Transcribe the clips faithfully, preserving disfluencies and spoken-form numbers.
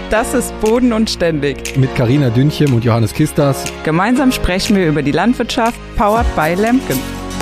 Das ist Boden und Ständig. Mit Carina Dünchem und Johannes Kistas. Gemeinsam sprechen wir über die Landwirtschaft, powered by Lemken.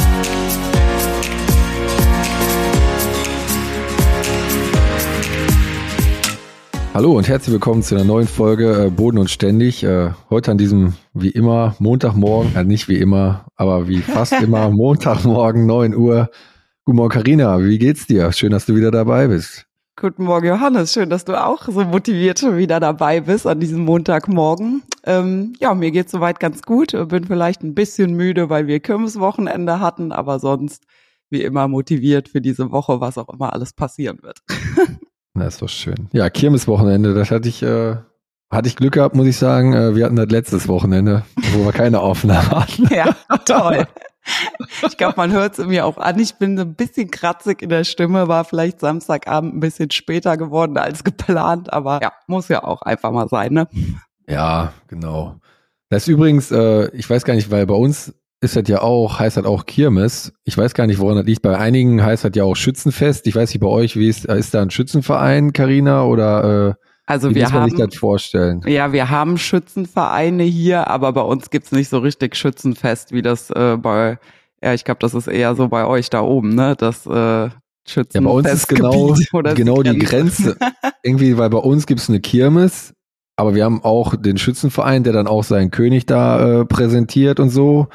Hallo und herzlich willkommen zu einer neuen Folge äh, Boden und Ständig. Äh, heute an diesem, wie immer, Montagmorgen, äh, nicht wie immer, aber wie fast immer, Montagmorgen, neun Uhr. Guten Morgen, Carina, wie geht's dir? Schön, dass du wieder dabei bist. Guten Morgen, Johannes. Schön, dass du auch so motiviert schon wieder dabei bist an diesem Montagmorgen. Ähm, ja, mir geht's soweit ganz gut. Bin vielleicht ein bisschen müde, weil wir Kirmeswochenende hatten, aber sonst wie immer motiviert für diese Woche, was auch immer alles passieren wird. Das ist doch schön. Ja, Kirmeswochenende, das hatte ich, äh, hatte ich Glück gehabt, muss ich sagen. Äh, wir hatten das letztes Wochenende, wo wir keine Aufnahme hatten. Ja, toll. Ich glaube, man hört es mir auch an. Ich bin so ein bisschen kratzig in der Stimme, war vielleicht Samstagabend ein bisschen später geworden als geplant, aber ja, muss ja auch einfach mal sein, ne? Ja, genau. Das ist übrigens, äh, ich weiß gar nicht, weil bei uns ist das ja auch, heißt das auch Kirmes. Ich weiß gar nicht, woran das liegt. Bei einigen heißt das ja auch Schützenfest. Ich weiß nicht, bei euch, wie ist, ist da ein Schützenverein, Carina, oder äh, also wie wir muss man haben, sich das vorstellen? Ja, wir haben Schützenvereine hier, aber bei uns gibt's nicht so richtig Schützenfest, wie das äh, bei, ja, ich glaube, das ist eher so bei euch da oben, ne? Das äh, Schützenfest. Ja, bei uns ist genau, genau die Grenze. Irgendwie, weil bei uns gibt's eine Kirmes, aber wir haben auch den Schützenverein, der dann auch seinen König da äh, präsentiert und so.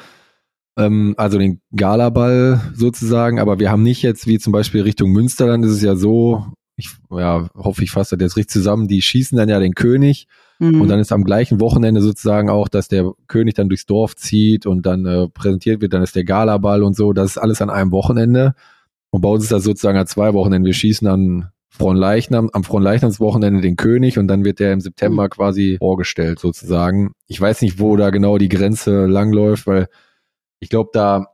Also den Galaball sozusagen, aber wir haben nicht jetzt wie zum Beispiel Richtung Münster, dann ist es ja so, ich ja, hoffe ich fasse das jetzt richtig zusammen, die schießen dann ja den König mhm. und dann ist am gleichen Wochenende sozusagen auch, dass der König dann durchs Dorf zieht und dann äh, präsentiert wird, dann ist der Galaball und so, das ist alles an einem Wochenende und bei uns ist das sozusagen an zwei Wochenenden, wir schießen an Fronleichnam, am Fronleichnamswochenende den König und dann wird der im September quasi vorgestellt sozusagen. Ich weiß nicht, wo da genau die Grenze langläuft, weil ich glaube, da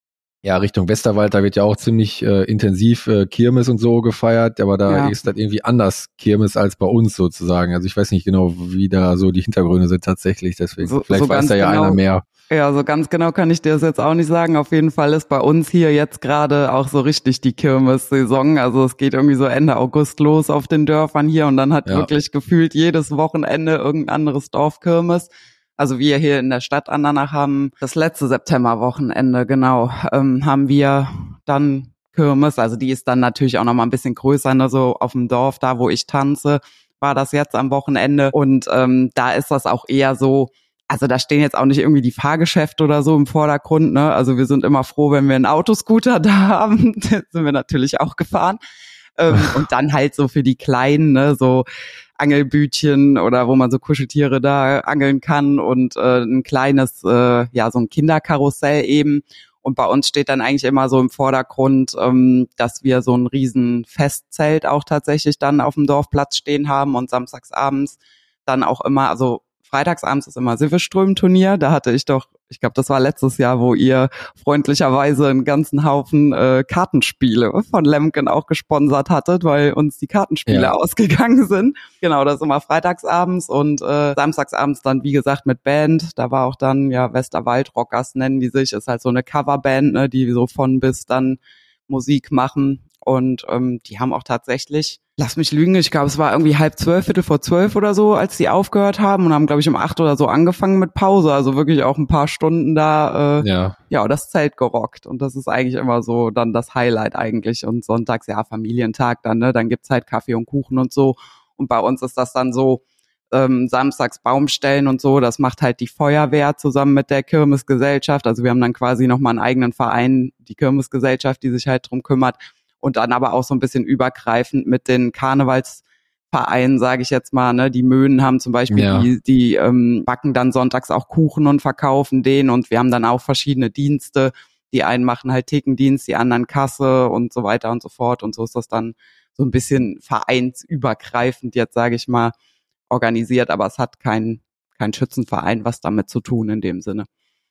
ja Richtung Westerwald, da wird ja auch ziemlich äh, intensiv äh, Kirmes und so gefeiert, aber da ja. ist das irgendwie anders Kirmes als bei uns sozusagen. Also ich weiß nicht genau, wie da so die Hintergründe sind tatsächlich, deswegen so, vielleicht so weiß da ja genau, einer mehr. Ja, so ganz genau kann ich dir das jetzt auch nicht sagen. Auf jeden Fall ist bei uns hier jetzt gerade auch so richtig die Kirmes-Saison. Also es geht irgendwie so Ende August los auf den Dörfern hier und dann hat ja. wirklich gefühlt jedes Wochenende irgendein anderes Dorf Kirmes. Also wir hier in der Stadt Andernach haben das letzte Septemberwochenende, genau, ähm, haben wir dann Kirmes. Also die ist dann natürlich auch noch mal ein bisschen größer, ne, so auf dem Dorf, da wo ich tanze, war das jetzt am Wochenende. Und ähm, da ist das auch eher so, also da stehen jetzt auch nicht irgendwie die Fahrgeschäfte oder so im Vordergrund, ne. Also wir sind immer froh, wenn wir einen Autoscooter da haben. Den sind wir natürlich auch gefahren. Ähm, und dann halt so für die Kleinen, ne, so Angelbütchen oder wo man so Kuscheltiere da angeln kann und äh, ein kleines, äh, ja, so ein Kinderkarussell eben. Und bei uns steht dann eigentlich immer so im Vordergrund, ähm, dass wir so ein riesen Festzelt auch tatsächlich dann auf dem Dorfplatz stehen haben und samstagsabends dann auch immer, also freitagsabends ist immer Silveström-Turnier. Da hatte ich doch, ich glaube, das war letztes Jahr, wo ihr freundlicherweise einen ganzen Haufen äh, Kartenspiele von Lemken auch gesponsert hattet, weil uns die Kartenspiele ja. ausgegangen sind. Genau, das ist immer freitagsabends und äh, samstagsabends dann, wie gesagt, mit Band. Da war auch dann, ja, Westerwald-Rockers nennen die sich. Ist halt so eine Coverband, ne, die so von bis dann Musik machen. Und ähm, die haben auch tatsächlich, lass mich lügen, ich glaube, es war irgendwie halb zwölf, viertel vor zwölf oder so, als die aufgehört haben und haben, glaube ich, um acht oder so angefangen mit Pause. Also wirklich auch ein paar Stunden da, äh, ja. ja, das Zelt gerockt. Und das ist eigentlich immer so dann das Highlight eigentlich. Und sonntags, ja, Familientag dann, ne, dann gibt's halt Kaffee und Kuchen und so. Und bei uns ist das dann so, ähm, samstags Baumstellen und so, das macht halt die Feuerwehr zusammen mit der Kirmesgesellschaft. Also wir haben dann quasi nochmal einen eigenen Verein, die Kirmesgesellschaft, die sich halt drum kümmert. Und dann aber auch so ein bisschen übergreifend mit den Karnevalsvereinen, sage ich jetzt mal, ne, die Möhnen haben zum Beispiel, ja. die, die ähm, backen dann sonntags auch Kuchen und verkaufen den und wir haben dann auch verschiedene Dienste. Die einen machen halt Thekendienst, die anderen Kasse und so weiter und so fort. Und so ist das dann so ein bisschen vereinsübergreifend jetzt, sage ich mal, organisiert. Aber es hat kein, kein Schützenverein was damit zu tun in dem Sinne.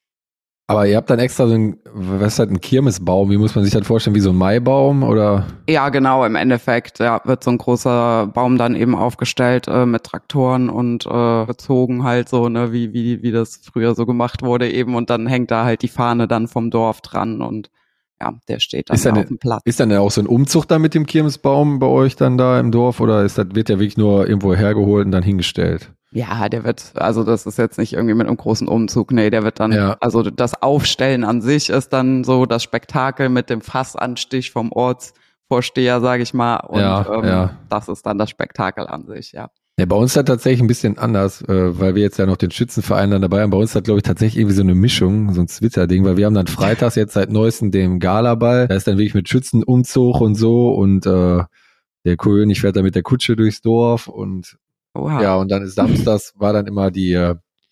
Aber ihr habt dann extra so ein, was ist das, ein Kirmesbaum? Wie muss man sich das vorstellen? Wie so ein Maibaum oder? Ja, genau, im Endeffekt, ja, wird so ein großer Baum dann eben aufgestellt äh, mit Traktoren und äh, gezogen halt so, ne, wie wie wie das früher so gemacht wurde eben und dann hängt da halt die Fahne dann vom Dorf dran und ja, der steht dann, ist dann auf dem Platz. Ist dann auch so ein Umzug da mit dem Kirmesbaum bei euch dann da im Dorf oder ist das, wird der wirklich nur irgendwo hergeholt und dann hingestellt? Ja, der wird, also das ist jetzt nicht irgendwie mit einem großen Umzug, nee, der wird dann, ja. also das Aufstellen an sich ist dann so das Spektakel mit dem Fassanstich vom Ortsvorsteher, sage ich mal, und ja, ähm, ja. das ist dann das Spektakel an sich, ja. Ja, bei uns ist das tatsächlich ein bisschen anders, äh, weil wir jetzt ja noch den Schützenverein dann dabei haben. Bei uns ist das, glaube ich, tatsächlich irgendwie so eine Mischung, so ein Twitter-Ding, weil wir haben dann freitags jetzt seit neuestem den Galaball, da ist dann wirklich mit Schützenumzug und so und äh, der König fährt dann mit der Kutsche durchs Dorf und Oha. Ja, und dann ist samstags war dann immer die,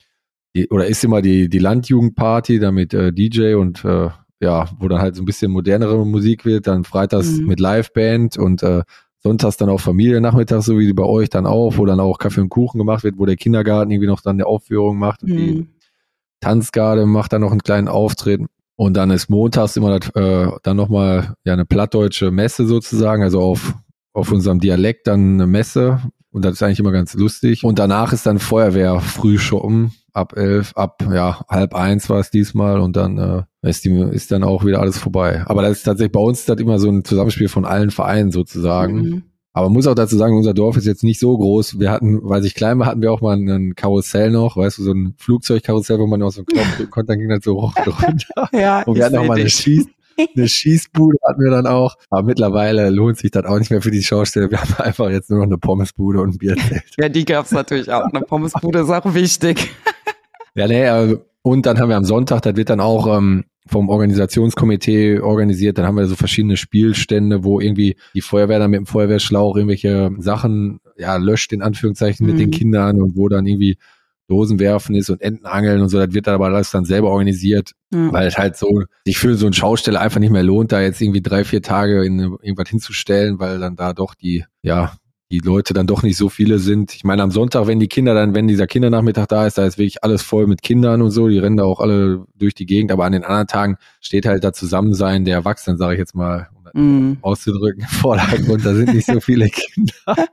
die oder ist immer die die Landjugendparty, dann mit äh, D J und äh, ja, wo dann halt so ein bisschen modernere Musik wird, dann freitags mhm. mit Liveband und äh, sonntags dann auch Familiennachmittag, so wie bei euch dann auch, wo dann auch Kaffee und Kuchen gemacht wird, wo der Kindergarten irgendwie noch dann eine Aufführung macht und mhm. die Tanzgarde macht dann noch einen kleinen Auftritt. Und dann ist montags immer das, äh, dann nochmal ja eine plattdeutsche Messe sozusagen, also auf auf unserem Dialekt dann eine Messe. Und das ist eigentlich immer ganz lustig. Und danach ist dann Feuerwehr Frühschoppen ab elf, ab ja halb eins war es diesmal und dann äh, ist, die, ist dann auch wieder alles vorbei. Aber das ist tatsächlich bei uns ist das immer so ein Zusammenspiel von allen Vereinen sozusagen. Mhm. Aber man muss auch dazu sagen, unser Dorf ist jetzt nicht so groß. Wir hatten, weil ich klein war, hatten wir auch mal ein Karussell noch, weißt du, so ein Flugzeugkarussell, wo man auch so einen Knopf drücken konnte, dann ging das so hoch und runter. Ja, und wir hatten auch mal eine Schieß Eine Schießbude hatten wir dann auch, aber mittlerweile lohnt sich das auch nicht mehr für die Schausteller. Wir haben einfach jetzt nur noch eine Pommesbude und ein Bierzelt. Ja, die gab's natürlich auch. Eine Pommesbude ist auch wichtig. Ja, nee, und dann haben wir am Sonntag, das wird dann auch ähm, vom Organisationskomitee organisiert, dann haben wir so verschiedene Spielstände, wo irgendwie die Feuerwehr dann mit dem Feuerwehrschlauch irgendwelche Sachen ja löscht, in Anführungszeichen, mit mhm. den Kindern und wo dann irgendwie Dosen werfen ist und Entenangeln und so, das wird dann aber alles dann selber organisiert, ja. weil es halt so, sich für so einen Schausteller einfach nicht mehr lohnt, da jetzt irgendwie drei, vier Tage in irgendwas hinzustellen, weil dann da doch die, ja, die Leute dann doch nicht so viele sind. Ich meine, am Sonntag, wenn die Kinder dann, wenn dieser Kindernachmittag da ist, da ist wirklich alles voll mit Kindern und so, die rennen da auch alle durch die Gegend, aber an den anderen Tagen steht halt da Zusammensein der Erwachsenen, sage ich jetzt mal, um das mm. auszudrücken, im Vordergrund, da sind nicht so viele Kinder.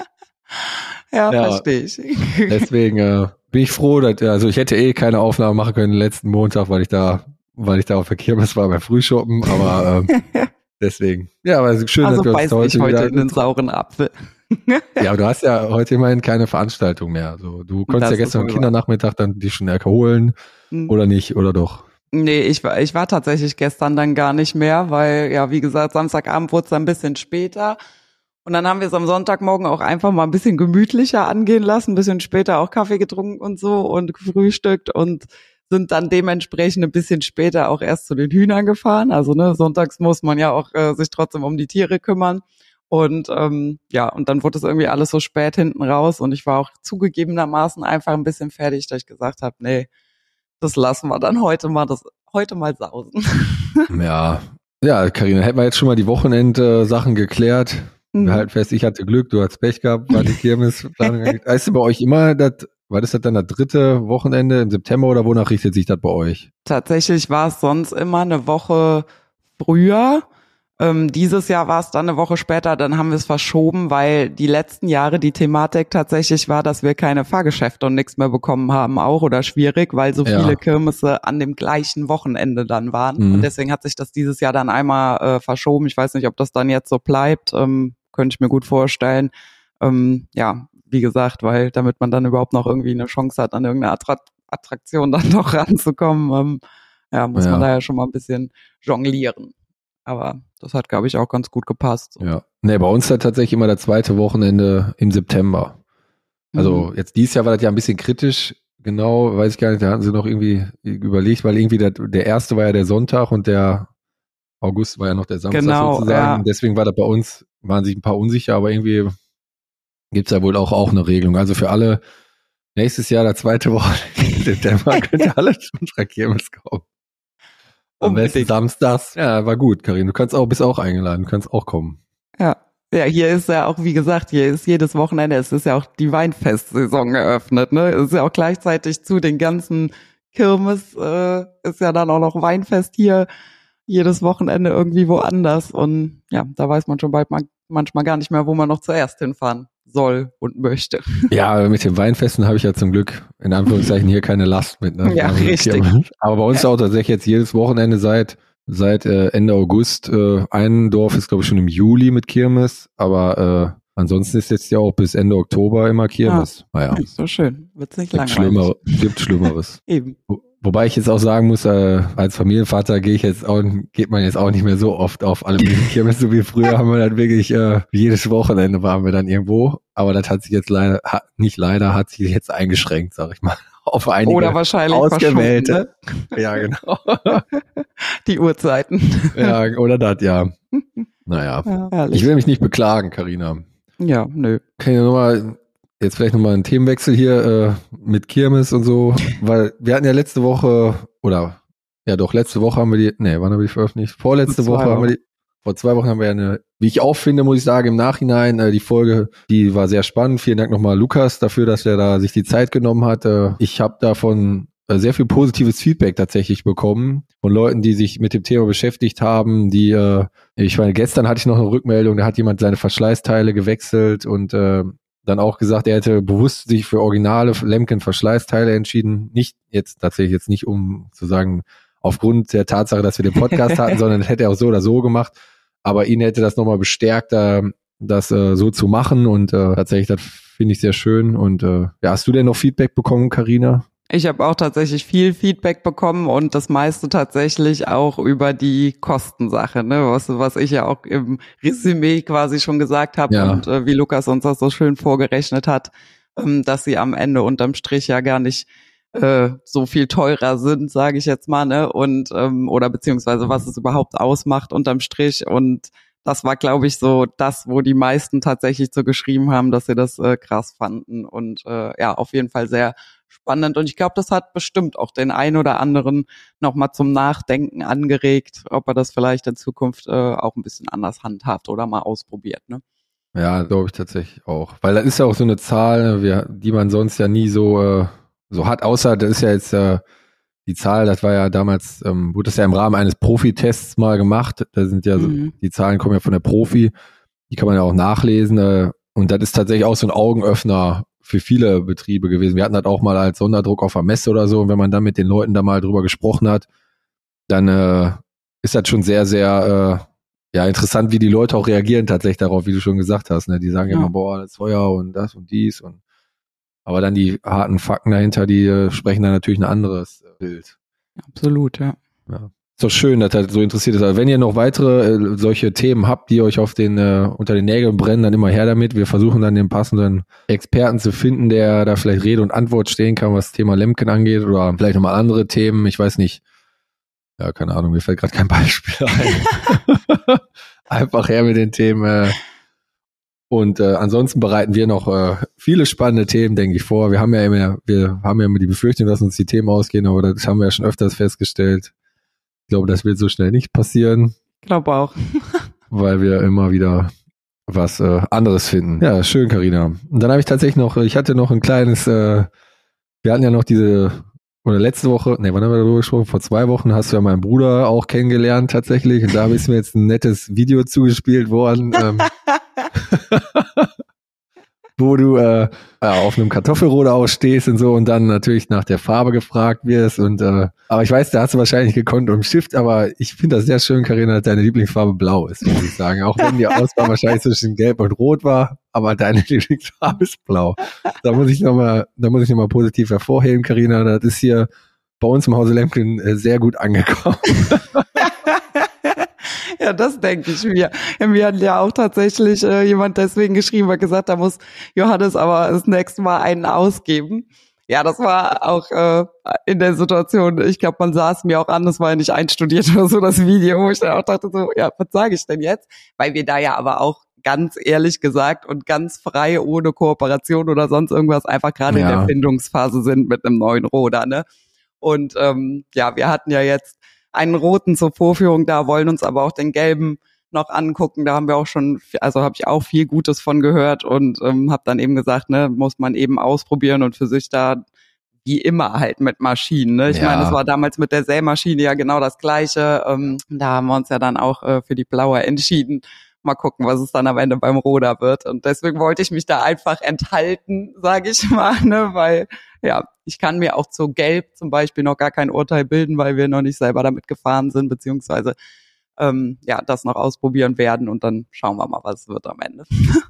Ja, ja, verstehe ich. Deswegen äh, bin ich froh, dass, also ich hätte eh keine Aufnahme machen können letzten Montag, weil ich da, weil ich da auf der Kirmes war beim Frühshoppen, aber ähm, deswegen. Ja, aber es ist schön, also dass wir uns heute, heute in den sauren Apfel. Ja, aber du hast ja heute immerhin keine Veranstaltung mehr. Also du konntest das ja gestern am Kindernachmittag dann dich schon erholen mhm. oder nicht, oder doch? Nee, ich war, ich war tatsächlich gestern dann gar nicht mehr, weil, ja, wie gesagt, Samstagabend wurde es dann ein bisschen später. Und dann haben wir es am Sonntagmorgen auch einfach mal ein bisschen gemütlicher angehen lassen, ein bisschen später auch Kaffee getrunken und so und gefrühstückt und sind dann dementsprechend ein bisschen später auch erst zu den Hühnern gefahren. Also ne, sonntags muss man ja auch äh, sich trotzdem um die Tiere kümmern. Und ähm, ja, und dann wurde es irgendwie alles so spät hinten raus und ich war auch zugegebenermaßen einfach ein bisschen fertig, dass ich gesagt habe, nee, das lassen wir dann heute mal, das heute mal sausen. Ja, ja, Carina, hätten wir jetzt schon mal die Wochenend-Sachen geklärt. Wir halten fest, ich hatte Glück, du hast Pech gehabt, war die Kirmesplanung. Ist bei euch immer, das, war das dann das dritte Wochenende im September oder wonach richtet sich das bei euch? Tatsächlich war es sonst immer eine Woche früher. Ähm, dieses Jahr war es dann eine Woche später, dann haben wir es verschoben, weil die letzten Jahre die Thematik tatsächlich war, dass wir keine Fahrgeschäfte und nichts mehr bekommen haben auch oder schwierig, weil so ja. viele Kirmesse an dem gleichen Wochenende dann waren. Mhm. Und deswegen hat sich das dieses Jahr dann einmal äh, verschoben. Ich weiß nicht, ob das dann jetzt so bleibt. Ähm, könnte ich mir gut vorstellen. Ähm, ja, wie gesagt, weil damit man dann überhaupt noch irgendwie eine Chance hat, an irgendeine Attra- Attraktion dann noch ranzukommen, ähm, ja, muss ja. man da ja schon mal ein bisschen jonglieren. Aber das hat, glaube ich, auch ganz gut gepasst. So. Ja, nee, bei uns hat tatsächlich immer das zweite Wochenende im September. Also mhm. jetzt dieses Jahr war das ja ein bisschen kritisch, genau, weiß ich gar nicht, da hatten sie noch irgendwie überlegt, weil irgendwie der, der erste war ja der Sonntag und der August war ja noch der Samstag genau, sozusagen. Ja. Deswegen war das bei uns, waren sich ein paar unsicher, aber irgendwie gibt's ja wohl auch, auch eine Regelung. Also für alle nächstes Jahr, der zweite Woche im September, könnt ihr alle zu unserer Kirmes kommen. Am besten samstags. Ja, war gut, Karin. Du kannst auch, bist auch eingeladen, du kannst auch kommen. Ja. Ja, hier ist ja auch, wie gesagt, hier ist jedes Wochenende, es ist ja auch die Weinfestsaison eröffnet, ne? Es ist ja auch gleichzeitig zu den ganzen Kirmes, äh, ist ja dann auch noch Weinfest hier jedes Wochenende irgendwie woanders. Und ja, da weiß man schon bald man, manchmal gar nicht mehr, wo man noch zuerst hinfahren soll und möchte. Ja, mit den Weinfesten habe ich ja zum Glück in Anführungszeichen hier keine Last mit. Ne? Ja, richtig. Aber bei uns auch tatsächlich jetzt jedes Wochenende seit seit äh, Ende August. Äh, ein Dorf ist, glaube ich, schon im Juli mit Kirmes, aber äh, ansonsten ist jetzt ja auch bis Ende Oktober immer Kirmes. Ah, naja. Ist so schön. Wird's nicht gibt langweilig. Schlimmer, gibt Schlimmeres. Eben. Wo, wobei ich jetzt auch sagen muss, äh, als Familienvater gehe ich jetzt auch, geht man jetzt auch nicht mehr so oft auf alle möglichen Kirmes, so wie früher haben wir dann wirklich, äh, jedes Wochenende waren wir dann irgendwo. Aber das hat sich jetzt leider, hat, nicht leider, hat sich jetzt eingeschränkt, sag ich mal. Auf einige Oder wahrscheinlich ausgewählte. Ne? Ja, genau. Die Uhrzeiten. Ja, oder das, ja. Naja. Ja, ich will mich nicht beklagen, Carina. Ja, nö. Kann ich nochmal, jetzt vielleicht nochmal einen Themenwechsel hier äh, mit Kirmes und so, weil wir hatten ja letzte Woche, oder ja doch, letzte Woche haben wir die, nee, wann haben wir die veröffentlicht? Vorletzte Woche haben wir die, vor zwei Wochen haben wir eine, wie ich auch finde, muss ich sagen, im Nachhinein, äh, die Folge, die war sehr spannend. Vielen Dank nochmal Lukas dafür, dass er da sich die Zeit genommen hat. Äh, ich habe davon äh, sehr viel positives Feedback tatsächlich bekommen von Leuten, die sich mit dem Thema beschäftigt haben, die, äh, ich meine, gestern hatte ich noch eine Rückmeldung, da hat jemand seine Verschleißteile gewechselt und äh, dann auch gesagt, er hätte bewusst sich für originale Lemken-Verschleißteile entschieden. Nicht jetzt tatsächlich jetzt nicht, um zu sagen, aufgrund der Tatsache, dass wir den Podcast hatten, sondern das hätte er auch so oder so gemacht. Aber ihn hätte das nochmal bestärkt, äh, das äh, so zu machen und äh, tatsächlich, das finde ich sehr schön. Und äh, ja, hast du denn noch Feedback bekommen, Carina? Ich habe auch tatsächlich viel Feedback bekommen und das meiste tatsächlich auch über die Kostensache, ne, was, was ich ja auch im Resümee quasi schon gesagt habe ja. Und äh, wie Lukas uns das so schön vorgerechnet hat, ähm, dass sie am Ende unterm Strich ja gar nicht äh, so viel teurer sind, sage ich jetzt mal, ne, und ähm, oder beziehungsweise was es überhaupt ausmacht unterm Strich. Und das war, glaube ich, so das, wo die meisten tatsächlich so geschrieben haben, dass sie das äh, krass fanden und äh, ja, auf jeden Fall sehr spannend. Und ich glaube, das hat bestimmt auch den einen oder anderen nochmal zum Nachdenken angeregt, ob er das vielleicht in Zukunft äh, auch ein bisschen anders handhabt oder mal ausprobiert, ne? Ja, glaube ich tatsächlich auch. Weil das ist ja auch so eine Zahl, die man sonst ja nie so äh, so hat, außer das ist ja jetzt äh, die Zahl, das war ja damals, ähm, wurde das ja im Rahmen eines Profitests mal gemacht. Da sind ja, mhm. so, die Zahlen kommen ja von der Profi, die kann man ja auch nachlesen. Äh, und das ist tatsächlich auch so ein Augenöffner für viele Betriebe gewesen. Wir hatten das auch mal als Sonderdruck auf der Messe oder so. Und wenn man dann mit den Leuten da mal drüber gesprochen hat, dann äh, ist das schon sehr, sehr äh, ja interessant, wie die Leute auch reagieren tatsächlich darauf, wie du schon gesagt hast. Ne? Die sagen ja immer, boah, das ist teuer und das und dies und aber dann die harten Fakten dahinter, die äh, sprechen dann natürlich ein anderes Bild. Absolut, ja. Ja. Ist doch schön, dass das so interessiert ist. Also wenn ihr noch weitere äh, solche Themen habt, die euch auf den äh, unter den Nägeln brennen, dann immer her damit. Wir versuchen dann den passenden Experten zu finden, der da vielleicht Rede und Antwort stehen kann, was das Thema Lemken angeht oder vielleicht nochmal andere Themen. Ich weiß nicht. Ja, keine Ahnung, mir fällt gerade kein Beispiel ein. Einfach her mit den Themen. Äh, Und äh, ansonsten bereiten wir noch äh, viele spannende Themen, denke ich, vor. Wir haben ja immer, wir haben ja immer die Befürchtung, dass uns die Themen ausgehen, aber das haben wir ja schon öfters festgestellt. Ich glaube, das wird so schnell nicht passieren. Ich glaube auch. Weil wir immer wieder was äh, anderes finden. Ja, schön, Carina. Und dann habe ich tatsächlich noch, ich hatte noch ein kleines, äh, wir hatten ja noch diese, oder letzte Woche, ne, wann haben wir darüber gesprochen? Vor zwei Wochen hast du ja meinen Bruder auch kennengelernt tatsächlich. Und da ist mir jetzt ein nettes Video zugespielt worden. Ähm, wo du äh, auf einem Kartoffelroder ausstehst und so und dann natürlich nach der Farbe gefragt wirst und äh, aber ich weiß, da hast du wahrscheinlich gekonnt um Stift, aber ich finde das sehr schön, Carina, dass deine Lieblingsfarbe blau ist, muss ich sagen. Auch wenn die Auswahl wahrscheinlich zwischen Gelb und Rot war, aber deine Lieblingsfarbe ist blau. Da muss ich nochmal, da muss ich nochmal positiv hervorheben, Carina, das ist hier bei uns im Hause Lemken äh, sehr gut angekommen. Ja, das denke ich mir. Wir hatten ja auch tatsächlich äh, jemand deswegen geschrieben, hat gesagt, da muss Johannes aber das nächste Mal einen ausgeben. Ja, das war auch äh, in der Situation, ich glaube, man sah es mir auch an, das war ja nicht einstudiert oder so, das Video, wo ich dann auch dachte so, ja, was sage ich denn jetzt? Weil wir da ja aber auch ganz ehrlich gesagt und ganz frei, ohne Kooperation oder sonst irgendwas, einfach gerade ja. in der Findungsphase sind mit einem neuen Roder, ne? Und ähm, ja, wir hatten ja jetzt einen roten zur Vorführung da, wollen uns aber auch den gelben noch angucken. Da haben wir auch schon, also habe ich auch viel Gutes von gehört und ähm, habe dann eben gesagt, ne, muss man eben ausprobieren und für sich da wie immer halt mit Maschinen. Ne? Ich ja. meine, es war damals mit der Sämaschine ja genau das Gleiche. Ähm, da haben wir uns ja dann auch äh, für die blaue entschieden. Mal gucken, was es dann am Ende beim Roder wird. Und deswegen wollte ich mich da einfach enthalten, sage ich mal, ne, weil ja, ich kann mir auch zu Gelb zum Beispiel noch gar kein Urteil bilden, weil wir noch nicht selber damit gefahren sind, beziehungsweise ähm, ja, das noch ausprobieren werden und dann schauen wir mal, was es wird am Ende.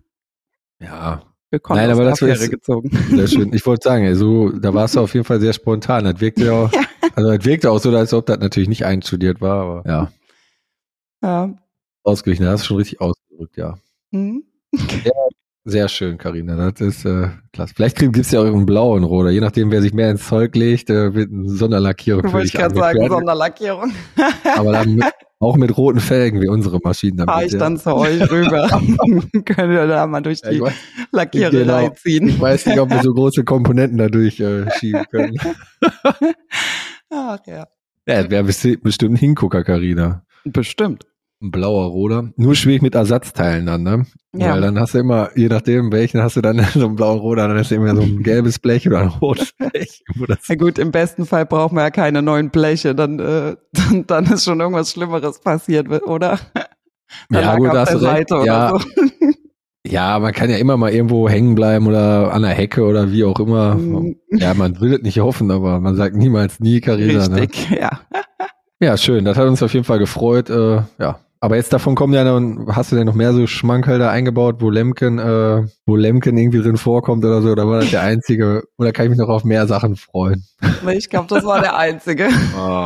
Ja. Wir Nein, aber das wäre gezogen. Sehr schön. Ich wollte sagen, so, da warst du auf jeden Fall sehr spontan. Das wirkte ja auch, also das wirkte auch so, als ob das natürlich nicht einstudiert war, aber ja. Ja. Ausgeglichen, da hast du schon richtig ausgedrückt, ja. Mhm. Sehr, sehr schön, Carina. Das ist äh, klasse. Vielleicht gibt es ja auch einen blauen Roder, je nachdem, wer sich mehr ins Zeug legt, äh, wird eine Sonderlackierung für dich. Ich kann sagen, Sonderlackierung. Aber dann mit, auch mit roten Felgen wie unsere Maschinen. Fahre ich ja. dann zu euch rüber. Können wir da mal durch die ja, weiß, Lackiererei genau. ziehen. Ich weiß nicht, ob wir so große Komponenten dadurch äh, schieben können. Ach ja. Ja, wäre bestimmt ein Hingucker, Carina. Bestimmt. Ein blauer Roder. Nur schwierig mit Ersatzteilen dann, ne? Ja. Weil dann hast du immer, je nachdem welchen, hast du dann so einen blauen Roder, dann hast du immer so ein gelbes Blech oder ein rotes Blech. Na gut, im besten Fall brauchen wir ja keine neuen Bleche, dann, äh, dann, dann ist schon irgendwas Schlimmeres passiert, oder? Dann ja gut, hast du recht. Ja. So. Ja, man kann ja immer mal irgendwo hängen bleiben oder an der Hecke oder wie auch immer. Mhm. Ja, man will es nicht hoffen, aber man sagt niemals nie, Carina. Richtig, ne? ja. Ja, schön. Das hat uns auf jeden Fall gefreut. Äh, ja. Aber jetzt davon kommen ja noch, hast du denn noch mehr so Schmankerl da eingebaut, wo Lemken, äh, wo Lemken irgendwie drin vorkommt oder so? Oder war das der einzige? Oder kann ich mich noch auf mehr Sachen freuen? Ich glaube, das war der einzige. Oh.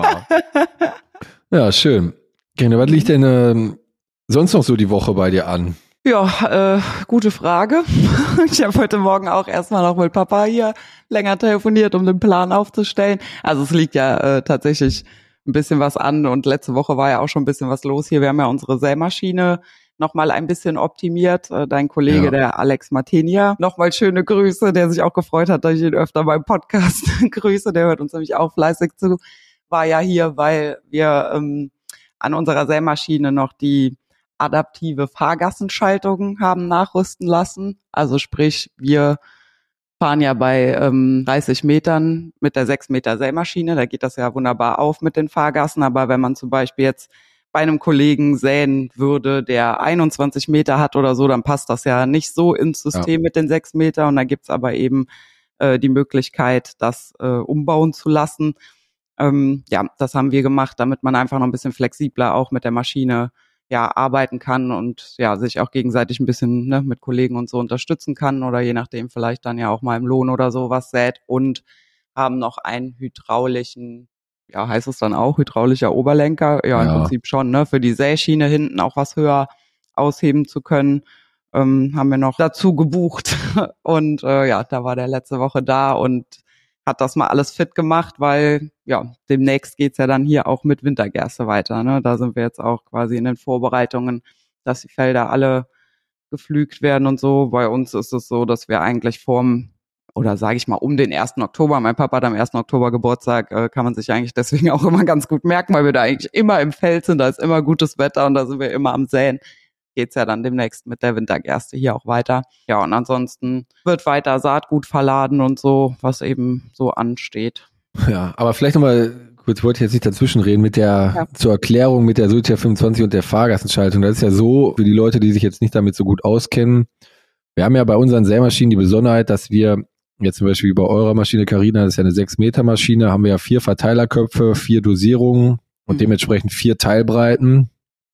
Ja, schön. Carina, was liegt denn äh, sonst noch so die Woche bei dir an? Ja, äh, gute Frage. Ich habe heute Morgen auch erstmal noch mit Papa hier länger telefoniert, um den Plan aufzustellen. Also es liegt ja äh, tatsächlich ein bisschen was an und letzte Woche war ja auch schon ein bisschen was los hier. Wir haben ja unsere Sämaschine nochmal ein bisschen optimiert. Dein Kollege, ja. der Alex Martenia, nochmal schöne Grüße, der sich auch gefreut hat, dass ich ihn öfter beim Podcast grüße. Der hört uns nämlich auch fleißig zu. War ja hier, weil wir ähm, an unserer Sämaschine noch die adaptive Fahrgassenschaltung haben nachrüsten lassen. Also sprich, wir fahren ja bei ähm, dreißig Metern mit der sechs Meter Sämaschine, da geht das ja wunderbar auf mit den Fahrgassen, aber wenn man zum Beispiel jetzt bei einem Kollegen säen würde, der einundzwanzig Meter hat oder so, dann passt das ja nicht so ins System ja. mit den sechs Meter und da gibt's aber eben äh, die Möglichkeit, das äh, umbauen zu lassen. Ähm, ja, das haben wir gemacht, damit man einfach noch ein bisschen flexibler auch mit der Maschine ja arbeiten kann und ja sich auch gegenseitig ein bisschen ne, mit Kollegen und so unterstützen kann oder je nachdem vielleicht dann ja auch mal im Lohn oder so was sät und haben noch einen hydraulischen, ja heißt es dann auch, hydraulischer Oberlenker, ja, ja. im Prinzip schon, ne, für die Säschiene hinten auch was höher ausheben zu können, ähm, haben wir noch dazu gebucht und äh, ja, da war der letzte Woche da und hat das mal alles fit gemacht, weil ja demnächst geht's ja dann hier auch mit Wintergerste weiter. Ne? Da sind wir jetzt auch quasi in den Vorbereitungen, dass die Felder alle gepflügt werden und so. Bei uns ist es so, dass wir eigentlich vorm, oder sage ich mal um den ersten Oktober, mein Papa hat am ersten Oktober Geburtstag, äh, kann man sich eigentlich deswegen auch immer ganz gut merken, weil wir da eigentlich immer im Feld sind, da ist immer gutes Wetter und da sind wir immer am Säen. Geht's ja dann demnächst mit der Wintergerste hier auch weiter. Ja, und ansonsten wird weiter Saatgut verladen und so, was eben so ansteht. Ja, aber vielleicht nochmal, kurz wollte ich jetzt nicht dazwischen reden, mit der, ja. zur Erklärung mit der Solitaire fünfundzwanzig und der Fahrgassenschaltung. Das ist ja so, für die Leute, die sich jetzt nicht damit so gut auskennen, wir haben ja bei unseren Sämaschinen die Besonderheit, dass wir jetzt zum Beispiel bei eurer Maschine, Carina, das ist ja eine sechs Meter Maschine, haben wir ja vier Verteilerköpfe, vier Dosierungen und mhm. dementsprechend vier Teilbreiten,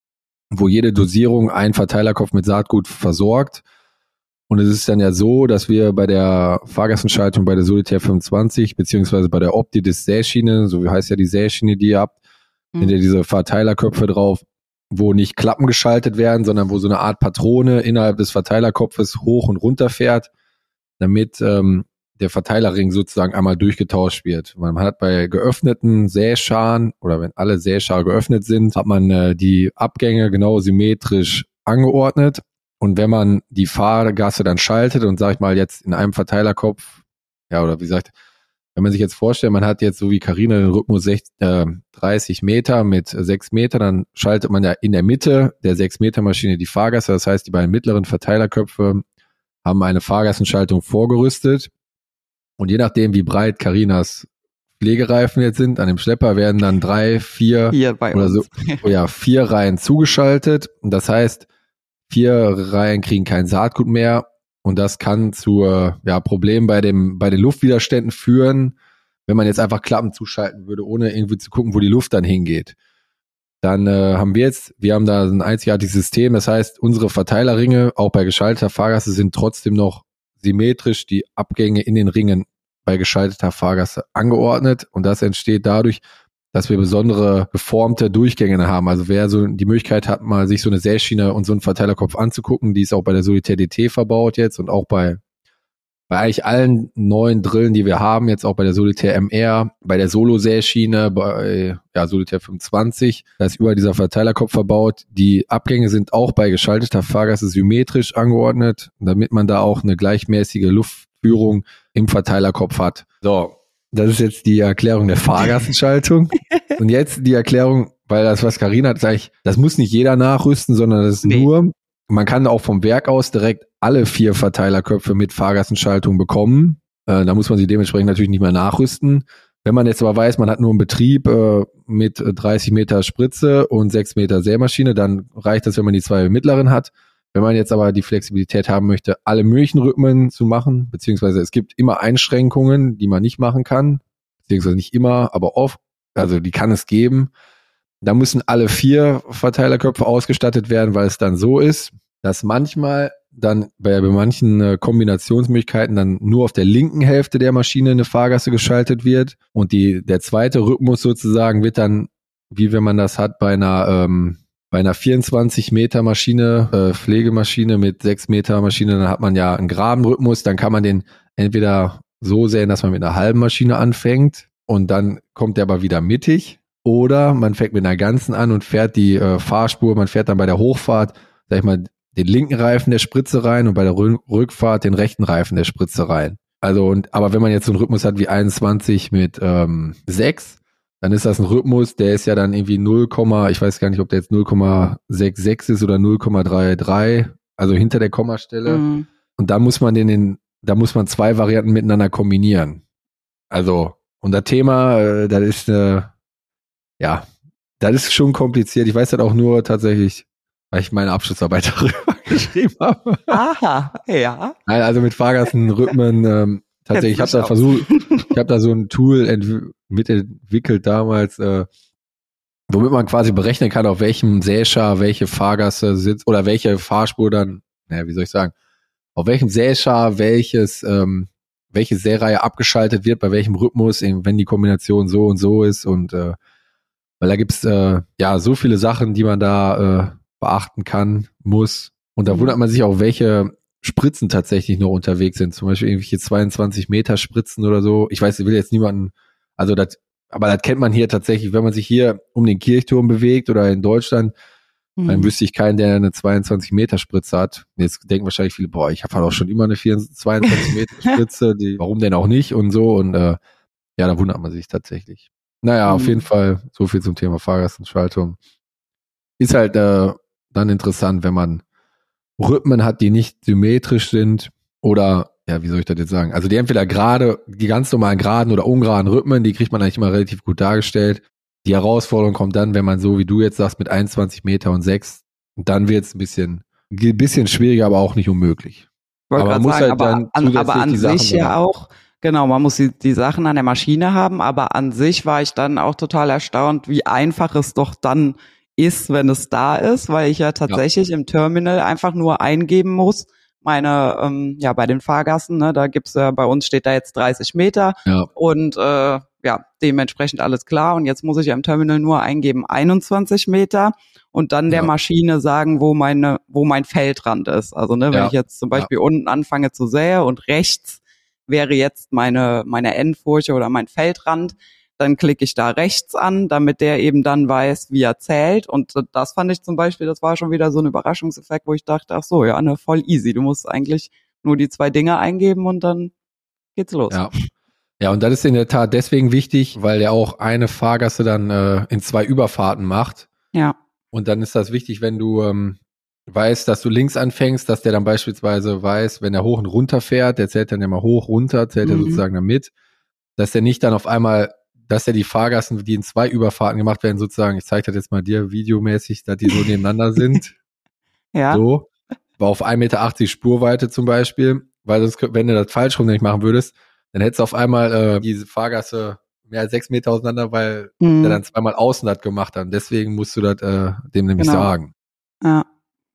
wo jede Dosierung einen Verteilerkopf mit Saatgut versorgt. Und es ist dann ja so, dass wir bei der Fahrgassenschaltung bei der Solitaire fünfundzwanzig beziehungsweise bei der Optidis Säschiene, so wie heißt ja die Säschiene, die ihr habt, mhm. sind ja diese Verteilerköpfe drauf, wo nicht Klappen geschaltet werden, sondern wo so eine Art Patrone innerhalb des Verteilerkopfes hoch und runter fährt, damit ähm, der Verteilerring sozusagen einmal durchgetauscht wird. Man hat bei geöffneten Säscharen oder wenn alle Säschare geöffnet sind, hat man äh, die Abgänge genau symmetrisch angeordnet. Und wenn man die Fahrgasse dann schaltet und sag ich mal jetzt in einem Verteilerkopf, ja oder wie gesagt, wenn man sich jetzt vorstellt, man hat jetzt so wie Carina den Rhythmus sechzig, äh, dreißig Meter mit sechs Meter, dann schaltet man ja in der Mitte der sechs Meter Maschine die Fahrgasse. Das heißt, die beiden mittleren Verteilerköpfe haben eine Fahrgassenschaltung vorgerüstet. Und je nachdem, wie breit Carinas Pflegereifen jetzt sind, an dem Schlepper werden dann drei, vier Hier bei oder uns. so, ja, vier Reihen zugeschaltet. Und das heißt, vier Reihen kriegen kein Saatgut mehr und das kann zu äh, ja, Problemen bei dem bei den Luftwiderständen führen, wenn man jetzt einfach Klappen zuschalten würde, ohne irgendwie zu gucken, wo die Luft dann hingeht. Dann äh, haben wir jetzt, wir haben da ein einzigartiges System, das heißt, unsere Verteilerringe, auch bei geschalteter Fahrgasse, sind trotzdem noch symmetrisch, die Abgänge in den Ringen bei geschalteter Fahrgasse angeordnet, und das entsteht dadurch, dass wir besondere geformte Durchgänge haben. Also wer so die Möglichkeit hat, mal sich so eine Sägeschiene und so einen Verteilerkopf anzugucken, die ist auch bei der Solitaire D T verbaut jetzt und auch bei bei eigentlich allen neuen Drillen, die wir haben, jetzt auch bei der Solitaire M R, bei der Solo-Sägeschiene, bei ja, Solitaire fünfundzwanzig, da ist überall dieser Verteilerkopf verbaut. Die Abgänge sind auch bei geschalteter Fahrgasse symmetrisch angeordnet, damit man da auch eine gleichmäßige Luftführung im Verteilerkopf hat. So, das ist jetzt die Erklärung der Fahrgassenschaltung. Und jetzt die Erklärung, weil das, was Carina hat, sag ich, das muss nicht jeder nachrüsten, sondern das ist nee. nur, man kann auch vom Werk aus direkt alle vier Verteilerköpfe mit Fahrgassenschaltung bekommen. Äh, da muss man sie dementsprechend natürlich nicht mehr nachrüsten. Wenn man jetzt aber weiß, man hat nur einen Betrieb äh, mit dreißig Meter Spritze und sechs Meter Sämaschine, dann reicht das, wenn man die zwei mittleren hat. Wenn man jetzt aber die Flexibilität haben möchte, alle möglichen Rhythmen zu machen, beziehungsweise es gibt immer Einschränkungen, die man nicht machen kann, beziehungsweise nicht immer, aber oft, also die kann es geben. Da müssen alle vier Verteilerköpfe ausgestattet werden, weil es dann so ist, dass manchmal dann bei, bei manchen äh, Kombinationsmöglichkeiten dann nur auf der linken Hälfte der Maschine eine Fahrgasse geschaltet wird und die der zweite Rhythmus sozusagen wird dann, wie wenn man das hat bei einer ähm, bei einer vierundzwanzig Meter Maschine, äh, Pflegemaschine mit sechs Meter Maschine, dann hat man ja einen Grabenrhythmus, dann kann man den entweder so säen, dass man mit einer halben Maschine anfängt und dann kommt der aber wieder mittig, oder man fängt mit einer ganzen an und fährt die äh, Fahrspur, man fährt dann bei der Hochfahrt, sag ich mal, den linken Reifen der Spritze rein und bei der Rü- Rückfahrt den rechten Reifen der Spritze rein. Also, und aber wenn man jetzt so einen Rhythmus hat wie einundzwanzig mit ähm, sechs, dann ist das ein Rhythmus, der ist ja dann irgendwie null, ich weiß gar nicht, ob der jetzt null Komma sechsundsechzig ist oder null Komma dreiunddreißig, also hinter der Kommastelle. Mhm. Und da muss man den, in, da muss man zwei Varianten miteinander kombinieren. Also, und das Thema, äh, das ist, äh, ja, das ist schon kompliziert. Ich weiß das auch nur tatsächlich, weil ich meine Abschlussarbeit darüber geschrieben habe. Aha, ja. Nein, also mit Fahrgassenrhythmen, ähm, tatsächlich, ich habe da versucht, ich habe da so ein Tool entw- mitentwickelt damals, äh, womit man quasi berechnen kann, auf welchem Säschar welche Fahrgasse sitzt oder welche Fahrspur dann, naja, wie soll ich sagen, auf welchem Säschar welches, ähm, welche Säreihe abgeschaltet wird, bei welchem Rhythmus, eben, wenn die Kombination so und so ist, und äh, weil da gibt's äh, ja so viele Sachen, die man da äh, beachten kann, muss, und da mhm. wundert man sich auch, welche Spritzen tatsächlich noch unterwegs sind, zum Beispiel irgendwelche zweiundzwanzig Meter Spritzen oder so. Ich weiß, ich will jetzt niemanden, also das, aber das kennt man hier tatsächlich, wenn man sich hier um den Kirchturm bewegt oder in Deutschland, mhm. dann wüsste ich keinen, der eine zweiundzwanzig Meter Spritze hat. Jetzt denken wahrscheinlich viele, boah, ich habe halt auch schon immer eine zweiundzwanzig Meter Spritze, die, warum denn auch nicht und so, und äh, ja, da wundert man sich tatsächlich. Naja, mhm. auf jeden Fall so viel zum Thema Fahrgassenschaltung. Ist halt äh, dann interessant, wenn man Rhythmen hat, die nicht symmetrisch sind, oder, ja, wie soll ich das jetzt sagen? Also die entweder gerade, die ganz normalen geraden oder ungeraden Rhythmen, die kriegt man eigentlich immer relativ gut dargestellt. Die Herausforderung kommt dann, wenn man so, wie du jetzt sagst, mit einundzwanzig Meter und sechs, und dann wird es ein bisschen, ein bisschen schwieriger, aber auch nicht unmöglich. Aber man muss sagen, halt aber dann an, aber an sich ja auch, genau, man muss die, die Sachen an der Maschine haben, aber an sich war ich dann auch total erstaunt, wie einfach es doch dann ist, wenn es da ist, weil ich ja tatsächlich ja. im Terminal einfach nur eingeben muss, meine, ähm, ja, bei den Fahrgassen, ne, da gibt's ja, bei uns steht da jetzt dreißig Meter ja. und äh, ja, dementsprechend alles klar, und jetzt muss ich ja im Terminal nur eingeben einundzwanzig Meter und dann der ja. Maschine sagen, wo meine, wo mein Feldrand ist. Also, ne, wenn ja. ich jetzt zum Beispiel ja. unten anfange zu säen und rechts wäre jetzt meine, meine Endfurche oder mein Feldrand, dann klicke ich da rechts an, damit der eben dann weiß, wie er zählt. Und das fand ich zum Beispiel, das war schon wieder so ein Überraschungseffekt, wo ich dachte, ach so, ja, ne, voll easy. Du musst eigentlich nur die zwei Dinge eingeben und dann geht's los. Ja, ja, und das ist in der Tat deswegen wichtig, weil der auch eine Fahrgasse dann äh, in zwei Überfahrten macht. Ja. Und dann ist das wichtig, wenn du ähm, weißt, dass du links anfängst, dass der dann beispielsweise weiß, wenn er hoch und runter fährt, der zählt dann immer hoch, runter, zählt mhm. er sozusagen dann mit, dass der nicht dann auf einmal, dass er die Fahrgassen, die in zwei Überfahrten gemacht werden, sozusagen, ich zeige das jetzt mal dir videomäßig, dass die so nebeneinander sind. Ja. So. war auf ein Meter achtzig Spurweite zum Beispiel, weil das, wenn du das falsch rum nicht machen würdest, dann hättest du auf einmal äh, diese Fahrgasse mehr als sechs Meter auseinander, weil mhm. der dann zweimal außen das gemacht hat. Und deswegen musst du das äh, dem nämlich genau. sagen. Ja.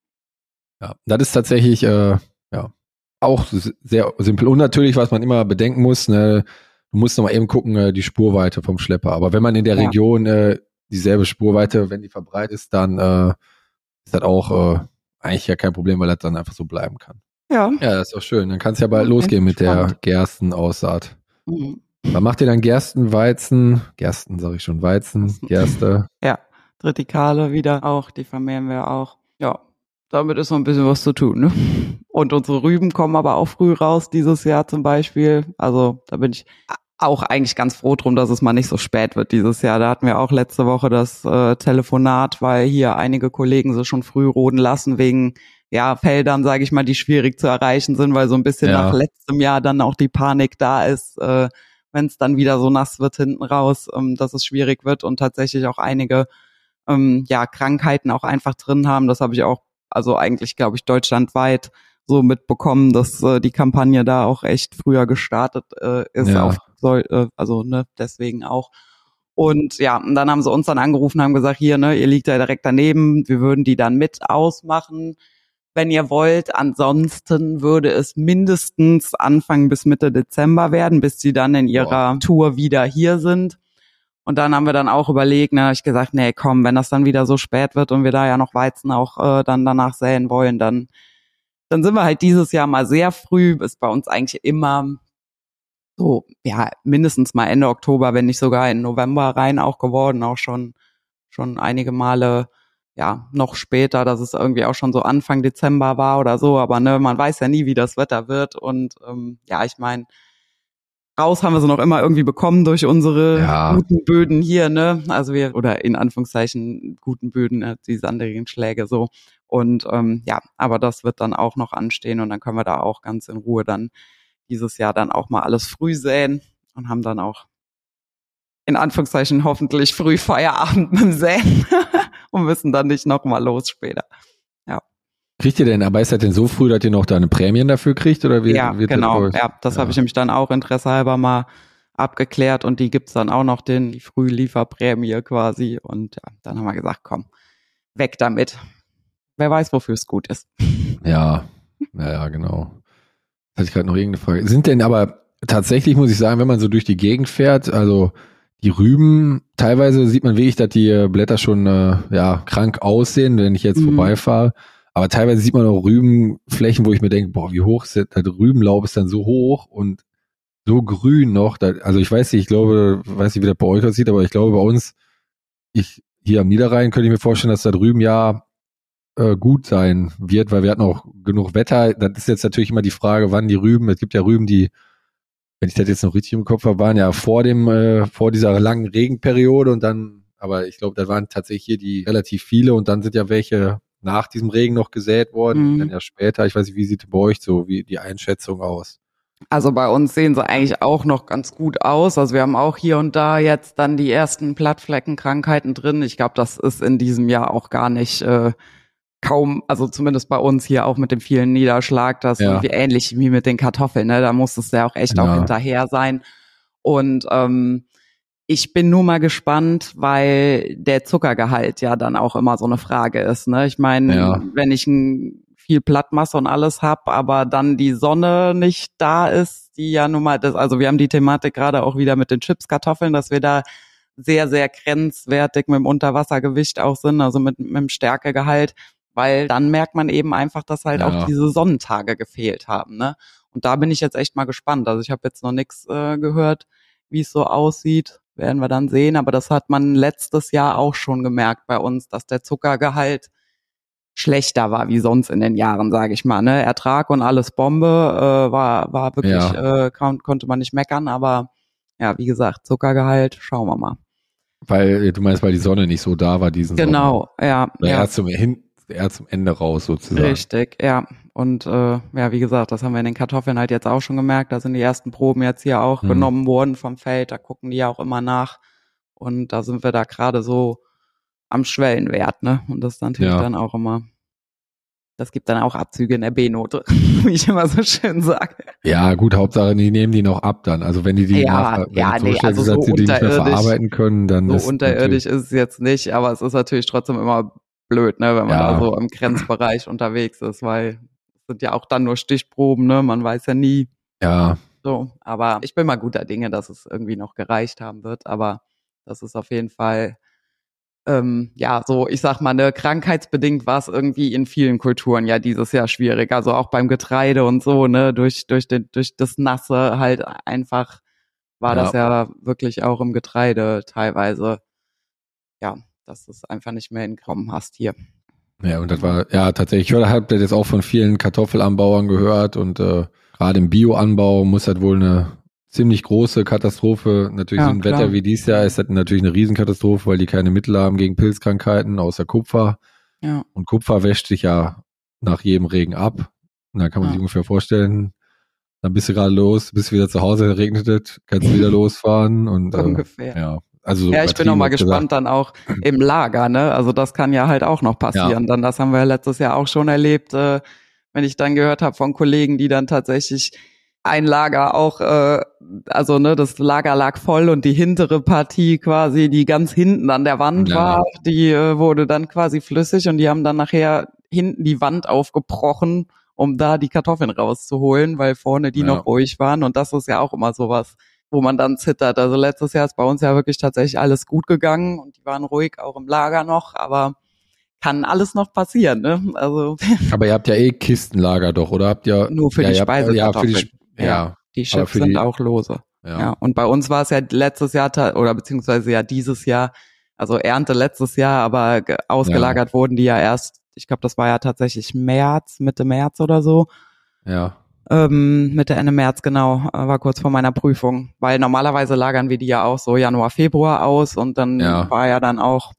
Ja, das ist tatsächlich äh, ja auch sehr simpel. Und natürlich, was man immer bedenken muss, ne, du musst noch mal eben gucken, äh, die Spurweite vom Schlepper. Aber wenn man in der ja. Region äh, dieselbe Spurweite, wenn die verbreitet ist, dann äh, ist das auch äh, eigentlich ja kein Problem, weil das dann einfach so bleiben kann. Ja. Ja, das ist doch schön. Dann kann es ja bald okay, losgehen mit spannend. Der Gerstenaussaat. Mhm. Was macht ihr dann? Gersten, Weizen? Gersten, sag ich schon. Weizen, Gerste. Ja, Tritikale wieder auch. Die vermehren wir auch. Ja, damit ist noch ein bisschen was zu tun, ne? Und unsere Rüben kommen aber auch früh raus dieses Jahr zum Beispiel. Also da bin ich auch eigentlich ganz froh drum, dass es mal nicht so spät wird dieses Jahr. Da hatten wir auch letzte Woche das äh, Telefonat, weil hier einige Kollegen so schon früh roden lassen wegen ja Feldern, sage ich mal, die schwierig zu erreichen sind, weil so ein bisschen ja. nach letztem Jahr dann auch die Panik da ist, äh, wenn es dann wieder so nass wird hinten raus, ähm, dass es schwierig wird und tatsächlich auch einige ähm, ja Krankheiten auch einfach drin haben. Das habe ich auch, also eigentlich glaube ich deutschlandweit so mitbekommen, dass äh, die Kampagne da auch echt früher gestartet äh, ist, ja. auf, soll, äh, also ne deswegen auch. Und ja, und dann haben sie uns dann angerufen, haben gesagt, hier, ne, ihr liegt ja direkt daneben, wir würden die dann mit ausmachen, wenn ihr wollt. Ansonsten würde es mindestens Anfang bis Mitte Dezember werden, bis sie dann in ihrer Boah. Tour wieder hier sind. Und dann haben wir dann auch überlegt, ne, hab ich gesagt, nee, komm, wenn das dann wieder so spät wird und wir da ja noch Weizen auch äh, dann danach säen wollen, dann dann sind wir halt dieses Jahr mal sehr früh, ist bei uns eigentlich immer so, ja, mindestens mal Ende Oktober, wenn nicht sogar in November rein auch geworden, auch schon schon einige Male, ja, noch später, dass es irgendwie auch schon so Anfang Dezember war oder so, aber ne, man weiß ja nie, wie das Wetter wird und ähm, ja, ich meine, raus haben wir sie noch immer irgendwie bekommen durch unsere ja. guten Böden hier, ne, also wir, oder in Anführungszeichen guten Böden, äh, die sandigen Schläge so und ähm, ja, aber das wird dann auch noch anstehen und dann können wir da auch ganz in Ruhe dann dieses Jahr dann auch mal alles früh säen und haben dann auch in Anführungszeichen hoffentlich früh Feierabend mit dem Säen und müssen dann nicht nochmal los später. Ja. Kriegt ihr denn, aber ist das denn so früh, dass ihr noch da eine Prämien dafür kriegt? Oder wie, ja, wird genau. Das ja, das ja. habe ich nämlich dann auch interessehalber mal abgeklärt und die gibt's dann auch noch, den, die Frühlieferprämie quasi und ja, dann haben wir gesagt, komm, weg damit. Wer weiß, wofür es gut ist. Ja, naja, genau. Hatte ich gerade noch irgendeine Frage. Sind denn aber tatsächlich, muss ich sagen, wenn man so durch die Gegend fährt, also die Rüben, teilweise sieht man wirklich, dass die Blätter schon äh, ja krank aussehen, wenn ich jetzt mhm. vorbeifahre. Aber teilweise sieht man auch Rübenflächen, wo ich mir denke, boah, wie hoch ist das? Das Rübenlaub ist dann so hoch und so grün noch. Dass, also ich weiß nicht, ich glaube, weiß nicht, wie das bei euch aussieht, aber ich glaube bei uns, ich hier am Niederrhein könnte ich mir vorstellen, dass das Rübenjahr gut sein wird, weil wir hatten auch genug Wetter. Das ist jetzt natürlich immer die Frage, wann die Rüben, es gibt ja Rüben, die, wenn ich das jetzt noch richtig im Kopf habe, waren ja vor dem, äh, vor dieser langen Regenperiode und dann, aber ich glaube, da waren tatsächlich hier die relativ viele und dann sind ja welche nach diesem Regen noch gesät worden, mhm. dann ja später. Ich weiß nicht, wie sieht bei euch so wie die Einschätzung aus? Also bei uns sehen sie eigentlich auch noch ganz gut aus. Also wir haben auch hier und da jetzt dann die ersten Plattfleckenkrankheiten drin. Ich glaube, das ist in diesem Jahr auch gar nicht äh, kaum, also zumindest bei uns hier auch mit dem vielen Niederschlag, das ja. irgendwie ähnlich wie mit den Kartoffeln, ne? Da muss es ja auch echt ja. auch hinterher sein. Und ähm, ich bin nur mal gespannt, weil der Zuckergehalt ja dann auch immer so eine Frage ist, ne? Ich meine, ja. wenn ich ein, viel Blattmasse und alles hab, aber dann die Sonne nicht da ist, die ja nun mal, das, also wir haben die Thematik gerade auch wieder mit den Chipskartoffeln, dass wir da sehr, sehr grenzwertig mit dem Unterwassergewicht auch sind, also mit, mit dem Stärkegehalt. Weil dann merkt man eben einfach, dass halt ja. auch diese Sonnentage gefehlt haben, ne? Und da bin ich jetzt echt mal gespannt. Also ich habe jetzt noch nichts äh, gehört, wie es so aussieht. Werden wir dann sehen. Aber das hat man letztes Jahr auch schon gemerkt bei uns, dass der Zuckergehalt schlechter war wie sonst in den Jahren, sage ich mal, ne? Ertrag und alles Bombe, äh, war war wirklich, ja. äh, kon- konnte man nicht meckern. Aber ja, wie gesagt, Zuckergehalt, schauen wir mal. Weil, du meinst, weil die Sonne nicht so da war diesen Genau, Sommer. ja. Oder ja. erst zum hin eher zum Ende raus sozusagen. Richtig, ja. Und äh, ja, wie gesagt, das haben wir in den Kartoffeln halt jetzt auch schon gemerkt. Da sind die ersten Proben jetzt hier auch mhm. genommen worden vom Feld. Da gucken die ja auch immer nach. Und da sind wir da gerade so am Schwellenwert, ne? Und das ist natürlich ja. dann auch immer das gibt dann auch Abzüge in der B-Note, wie ich immer so schön sage. Ja, gut, Hauptsache, die nehmen die noch ab dann. Also wenn die die ja, nach, wenn ja, die nee, also so die nicht mehr verarbeiten können, dann so ist unterirdisch ist es jetzt nicht, aber es ist natürlich trotzdem immer blöd, ne, wenn man Ja. da so im Grenzbereich unterwegs ist, weil es sind ja auch dann nur Stichproben, ne, man weiß ja nie. Ja. So, aber ich bin mal guter Dinge, dass es irgendwie noch gereicht haben wird, aber das ist auf jeden Fall Ähm, ja, so, ich sag mal, ne, krankheitsbedingt war es irgendwie in vielen Kulturen ja dieses Jahr schwierig. Also auch beim Getreide und so, ne, durch, durch den, durch das Nasse halt einfach war Ja. das ja wirklich auch im Getreide teilweise, ja, dass du es einfach nicht mehr hinkommen hast hier. Ja, und das war, ja, tatsächlich, ich höre, hab das jetzt auch von vielen Kartoffelanbauern gehört und äh, gerade im Bioanbau muss das wohl eine ziemlich große Katastrophe. Natürlich Ja, so ein klar. Wetter wie dies Jahr ist das natürlich eine Riesenkatastrophe, weil die keine Mittel haben gegen Pilzkrankheiten außer Kupfer. Ja. Und Kupfer wäscht sich ja nach jedem Regen ab. Und da kann man Ja. sich ungefähr vorstellen, dann bist du gerade los, bist wieder zu Hause, regnet es, kannst wieder losfahren und So äh, ungefähr. ja. Also so Ja, ich bin auch mal übertrieben gespannt dann auch im Lager, ne? Also das kann ja halt auch noch passieren. Dann das haben wir letztes Jahr auch schon erlebt, äh, wenn ich dann gehört habe von Kollegen, die dann tatsächlich ein Lager auch, äh, also ne, das Lager lag voll und die hintere Partie quasi, die ganz hinten an der Wand Ja. war, die äh, wurde dann quasi flüssig und die haben dann nachher hinten die Wand aufgebrochen, um da die Kartoffeln rauszuholen, weil vorne die Ja. noch ruhig waren und das ist ja auch immer sowas, wo man dann zittert. Also letztes Jahr ist bei uns ja wirklich tatsächlich alles gut gegangen und die waren ruhig auch im Lager noch, aber kann alles noch passieren, ne? Also Aber ihr habt ja eh Kistenlager doch, oder habt ihr? nur für ja, die ihr habt- Speisekartoffeln. Ja, für die, ja, die aber Chips für sind die- auch lose. ja. Ja, und bei uns war es ja letztes Jahr ta- oder beziehungsweise ja dieses Jahr, also Ernte letztes Jahr, aber ge- ausgelagert wurden die ja erst, ich glaube, das war ja tatsächlich März, Mitte März oder so. ja. Ähm, Mitte, Ende März, genau, äh, war kurz vor meiner Prüfung. Weil normalerweise lagern wir die ja auch so Januar, Februar aus und dann Ja. war ja dann auch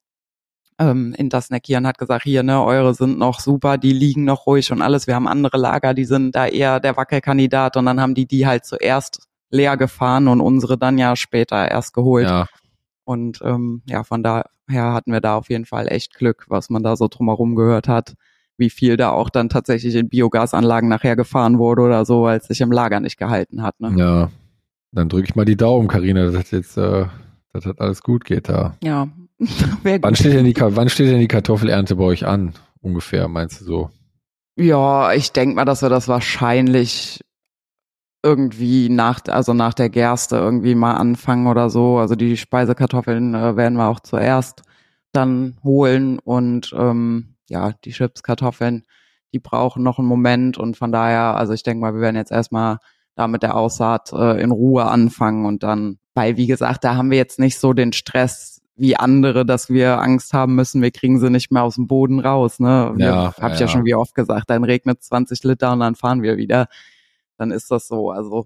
ähm, Intersnack hier und hat gesagt, hier, ne, eure sind noch super, die liegen noch ruhig und alles. Wir haben andere Lager, die sind da eher der Wackelkandidat und dann haben die die halt zuerst leer gefahren und unsere dann ja später erst geholt. Ja. Und ähm, ja, von daher hatten wir da auf jeden Fall echt Glück, was man da so drumherum gehört hat, wie viel da auch dann tatsächlich in Biogasanlagen nachher gefahren wurde oder so, weil es sich im Lager nicht gehalten hat. Ne? Ja. Dann drücke ich mal die Daumen, Carina, dass das jetzt, äh, dass das alles gut geht da. Ja, wäre Wann gut. steht denn die, Ka- wann steht denn die Kartoffelernte bei euch an? Ungefähr, meinst du so? Ja, ich denke mal, dass wir das wahrscheinlich irgendwie nach, also nach der Gerste irgendwie mal anfangen oder so. Also die Speisekartoffeln äh, werden wir auch zuerst dann holen und ähm, ja, die Chipskartoffeln, die brauchen noch einen Moment und von daher, also ich denke mal, wir werden jetzt erstmal da mit der Aussaat äh, in Ruhe anfangen und dann, weil wie gesagt, da haben wir jetzt nicht so den Stress wie andere, dass wir Angst haben müssen, wir kriegen sie nicht mehr aus dem Boden raus, ne? Ja, Hab ja, ich ja ja. schon wie oft gesagt, dann regnet zwanzig Liter und dann fahren wir wieder. Dann ist das so. Also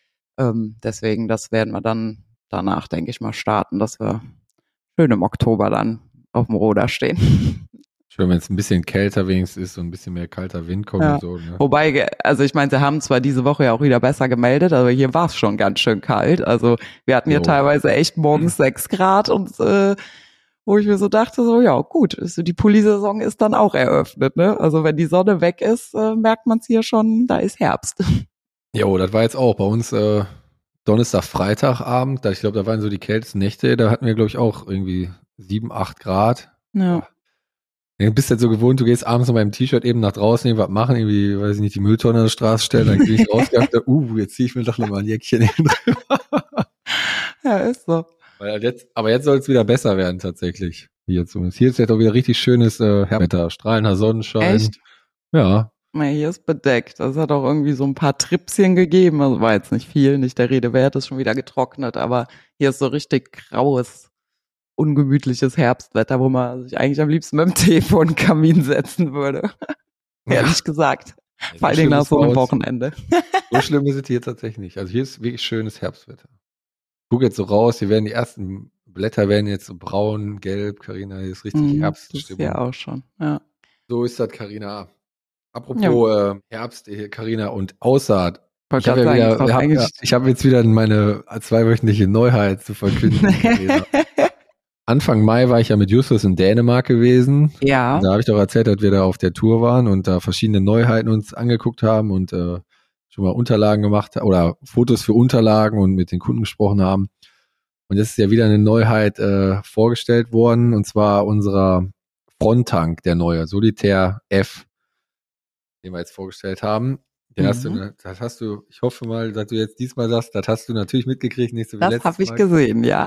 ähm, deswegen, das werden wir dann danach, denke ich mal, starten, dass wir schön im Oktober dann auf dem Roder stehen. Schön, wenn es ein bisschen kälter wenigstens ist und ein bisschen mehr kalter Wind kommt Ja. und so. Ne? Wobei, also ich meine, sie haben zwar diese Woche ja auch wieder besser gemeldet, aber hier war es schon ganz schön kalt. Also wir hatten hier Jo. teilweise echt morgens sechs Grad und äh, wo ich mir so dachte, so ja gut, ist- die Pulli-Saison ist dann auch eröffnet. Ne? Also wenn die Sonne weg ist, äh, merkt man es hier schon, da ist Herbst. Jo, das war jetzt auch bei uns äh, Donnerstag, Freitagabend. Da, ich glaube, da waren so die kältesten Nächte. Da hatten wir, glaube ich, auch irgendwie sieben, acht Grad. Ja. Ja, bist halt so gewohnt, du gehst abends mit meinem T-Shirt eben nach draußen, irgendwas machen, irgendwie, weiß ich nicht, die Mülltonne an der Straße stellen, dann gehe ich raus und dachte, uh, jetzt ziehe ich mir doch nochmal ein Jäckchen hin. Ja, ist so. Weil jetzt, aber jetzt soll es wieder besser werden, tatsächlich. Hier zumindest. Hier ist jetzt auch wieder richtig schönes äh, Herbstwetter, strahlender Sonnenschein. Echt? Ja. Na, hier ist bedeckt. Das hat auch irgendwie so ein paar Tripschen gegeben. Also war jetzt nicht viel, nicht der Rede wert, ist schon wieder getrocknet, aber hier ist so richtig graues, ungemütliches Herbstwetter, wo man sich eigentlich am liebsten mit dem Tee vor den Kamin setzen würde. Ehrlich gesagt. Vor allen Dingen nach so einem Wochenende. So schlimm ist es hier tatsächlich nicht. Also hier ist wirklich schönes Herbstwetter. Guck jetzt so raus, hier werden die ersten Blätter werden jetzt so braun, gelb. Carina, hier ist richtig Mhm, das ist Herbststimmung. hier auch schon, ja. So ist das, Carina. Apropos äh, Herbst, äh, Carina, und Aussaat. Ich habe ja wieder, hab, ja, ich habe jetzt wieder meine zweiwöchentliche Neuheit zu verkünden. Carina. Anfang Mai war ich ja mit Justus in Dänemark gewesen. Ja. Da habe ich doch erzählt, dass wir da auf der Tour waren und da verschiedene Neuheiten uns angeguckt haben und äh, schon mal Unterlagen gemacht oder Fotos für Unterlagen und mit den Kunden gesprochen haben. Und jetzt ist ja wieder eine Neuheit äh, vorgestellt worden, und zwar unserer Fronttank, der neue Solitaire F, den wir jetzt vorgestellt haben. Den mhm. hast du, das hast du, ich hoffe mal, dass du jetzt diesmal sagst, das hast du natürlich mitgekriegt, nicht so wie das letztes Mal. Das habe ich gesehen, ja.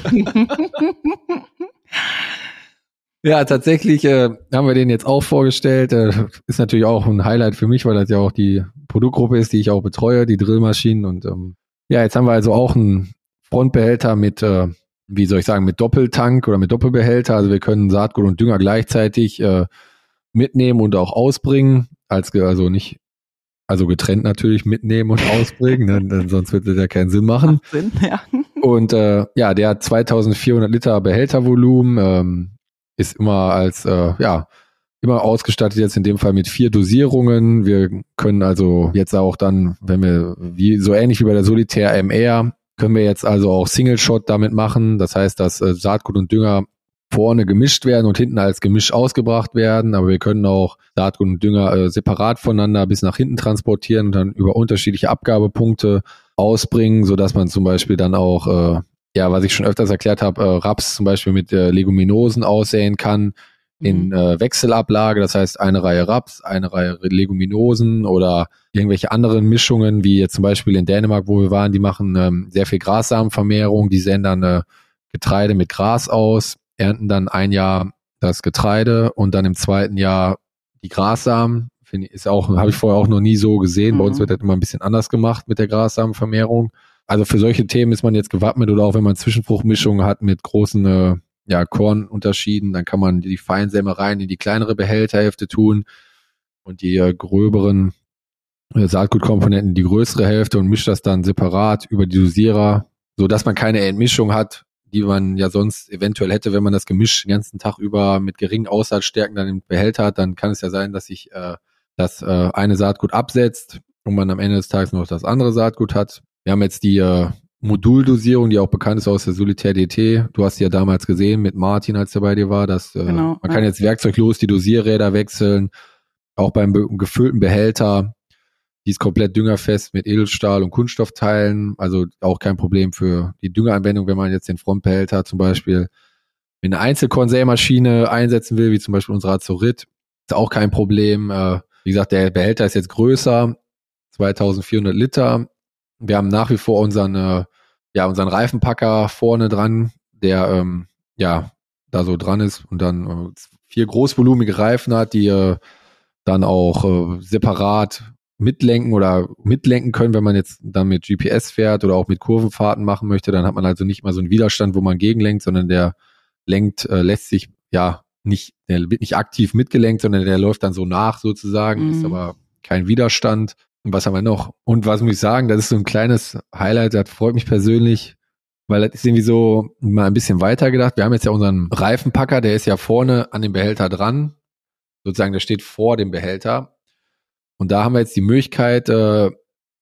Ja, tatsächlich äh, haben wir den jetzt auch vorgestellt. Äh, ist natürlich auch ein Highlight für mich, weil das ja auch die Produktgruppe ist, die ich auch betreue, die Drillmaschinen. Und ähm, ja, jetzt haben wir also auch einen Frontbehälter mit, äh, wie soll ich sagen, mit Doppeltank oder mit Doppelbehälter. Also wir können Saatgut und Dünger gleichzeitig äh, mitnehmen und auch ausbringen. Als also nicht, also getrennt natürlich mitnehmen und ausbringen, ne? Denn sonst würde das ja keinen Sinn machen. Macht Sinn, ja. Und äh, ja, der hat zweitausendvierhundert Liter Behältervolumen, ähm, ist immer als, äh, ja, immer ausgestattet jetzt in dem Fall mit vier Dosierungen. Wir können also jetzt auch dann, wenn wir, wie so ähnlich wie bei der Solitaire M R, können wir jetzt also auch Single-Shot damit machen. Das heißt, dass äh, Saatgut und Dünger vorne gemischt werden und hinten als Gemisch ausgebracht werden. Aber wir können auch Saatgut und Dünger äh, separat voneinander bis nach hinten transportieren und dann über unterschiedliche Abgabepunkte ausbringen, sodass man zum Beispiel dann auch, äh, ja, was ich schon öfters erklärt habe, äh, Raps zum Beispiel mit äh, Leguminosen aussäen kann in äh, Wechselablage. Das heißt, eine Reihe Raps, eine Reihe Leguminosen oder irgendwelche anderen Mischungen, wie jetzt zum Beispiel in Dänemark, wo wir waren, die machen ähm, sehr viel Grassamenvermehrung, die säen dann äh, Getreide mit Gras aus, ernten dann ein Jahr das Getreide und dann im zweiten Jahr die Grassamen. Finde ich, ist auch, habe ich vorher auch noch nie so gesehen. Mhm. Bei uns wird das immer ein bisschen anders gemacht mit der Grassamenvermehrung. Also für solche Themen ist man jetzt gewappnet, oder auch wenn man Zwischenfruchtmischungen hat mit großen äh, ja, Kornunterschieden, dann kann man die Feinsämereien in die kleinere Behälterhälfte tun und die äh, gröberen äh, Saatgutkomponenten in die größere Hälfte und mischt das dann separat über die Dosierer, so dass man keine Entmischung hat, die man ja sonst eventuell hätte, wenn man das Gemisch den ganzen Tag über mit geringen Aussaatstärken dann im Behälter hat. Dann kann es ja sein, dass sich äh, das äh, eine Saatgut absetzt und man am Ende des Tages noch das andere Saatgut hat. Wir haben jetzt die äh, Moduldosierung, die auch bekannt ist aus der Solitaire D T. Du hast sie ja damals gesehen mit Martin, als er bei dir war. Dass, äh, genau, man ja. kann jetzt werkzeuglos die Dosierräder wechseln, auch beim be- gefüllten Behälter. Die ist komplett düngerfest mit Edelstahl und Kunststoffteilen, also auch kein Problem für die Düngeranwendung, wenn man jetzt den Frontbehälter zum Beispiel in eine Einzelkornsämaschine einsetzen will, wie zum Beispiel unsere Azorit, ist auch kein Problem. Äh, wie gesagt, der Behälter ist jetzt größer, zweitausendvierhundert Liter. Wir haben nach wie vor unseren, äh, ja, unseren Reifenpacker vorne dran, der ähm, ja da so dran ist und dann äh, vier großvolumige Reifen hat, die äh, dann auch äh, separat mitlenken oder mitlenken können, wenn man jetzt dann mit G P S fährt oder auch mit Kurvenfahrten machen möchte. Dann hat man also nicht mal so einen Widerstand, wo man gegenlenkt, sondern der lenkt, äh, lässt sich ja nicht, der wird nicht aktiv mitgelenkt, sondern der läuft dann so nach sozusagen, mhm. ist aber kein Widerstand. Und was haben wir noch? Und was muss ich sagen, das ist so ein kleines Highlight, das freut mich persönlich, weil das ist irgendwie so mal ein bisschen weiter gedacht. Wir haben jetzt ja unseren Reifenpacker, der ist ja vorne an dem Behälter dran, sozusagen, der steht vor dem Behälter. Und da haben wir jetzt die Möglichkeit, äh,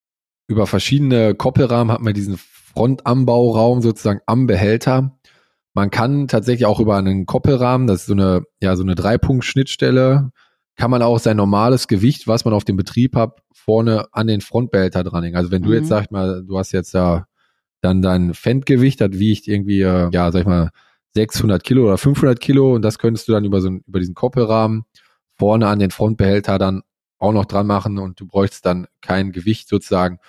über verschiedene Koppelrahmen hat man diesen Frontanbauraum sozusagen am Behälter. Man kann tatsächlich auch über einen Koppelrahmen, das ist so eine, ja, so eine Dreipunkt-Schnittstelle, kann man auch sein normales Gewicht, was man auf dem Betrieb hat, vorne an den Frontbehälter dranhängen. Also wenn du mhm. jetzt, sag ich mal, du hast jetzt da dann dein Fendgewicht, das wiegt irgendwie, äh, ja, sag ich mal, sechshundert Kilo oder fünfhundert Kilo und das könntest du dann über so über diesen Koppelrahmen vorne an den Frontbehälter dann auch noch dran machen und du bräuchtest dann kein Gewicht sozusagen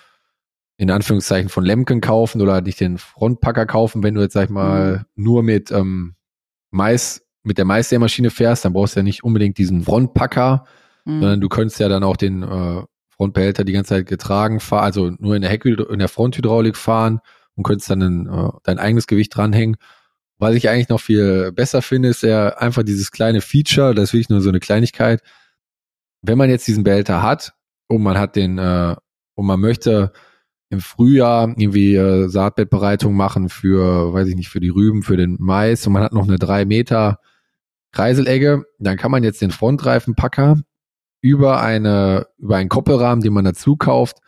in Anführungszeichen von Lemken kaufen oder nicht den Frontpacker kaufen, wenn du jetzt, sag ich mal, mhm. nur mit ähm, Mais, mit der Maissämaschine fährst, dann brauchst du ja nicht unbedingt diesen Frontpacker, mhm. sondern du könntest ja dann auch den äh, Frontbehälter die ganze Zeit getragen fahren, also nur in der Heck, in der Fronthydraulik fahren und könntest dann ein, äh, dein eigenes Gewicht dranhängen. Was ich eigentlich noch viel besser finde, ist ja einfach dieses kleine Feature, das ist wirklich nur so eine Kleinigkeit. Wenn man jetzt diesen Behälter hat und man hat den, äh, und man möchte im Frühjahr irgendwie äh, Saatbettbereitung machen für, weiß ich nicht, für die Rüben, für den Mais und man hat noch eine drei Meter Kreiselegge, dann kann man jetzt den Frontreifenpacker über eine, über einen Koppelrahmen, den man dazu kauft,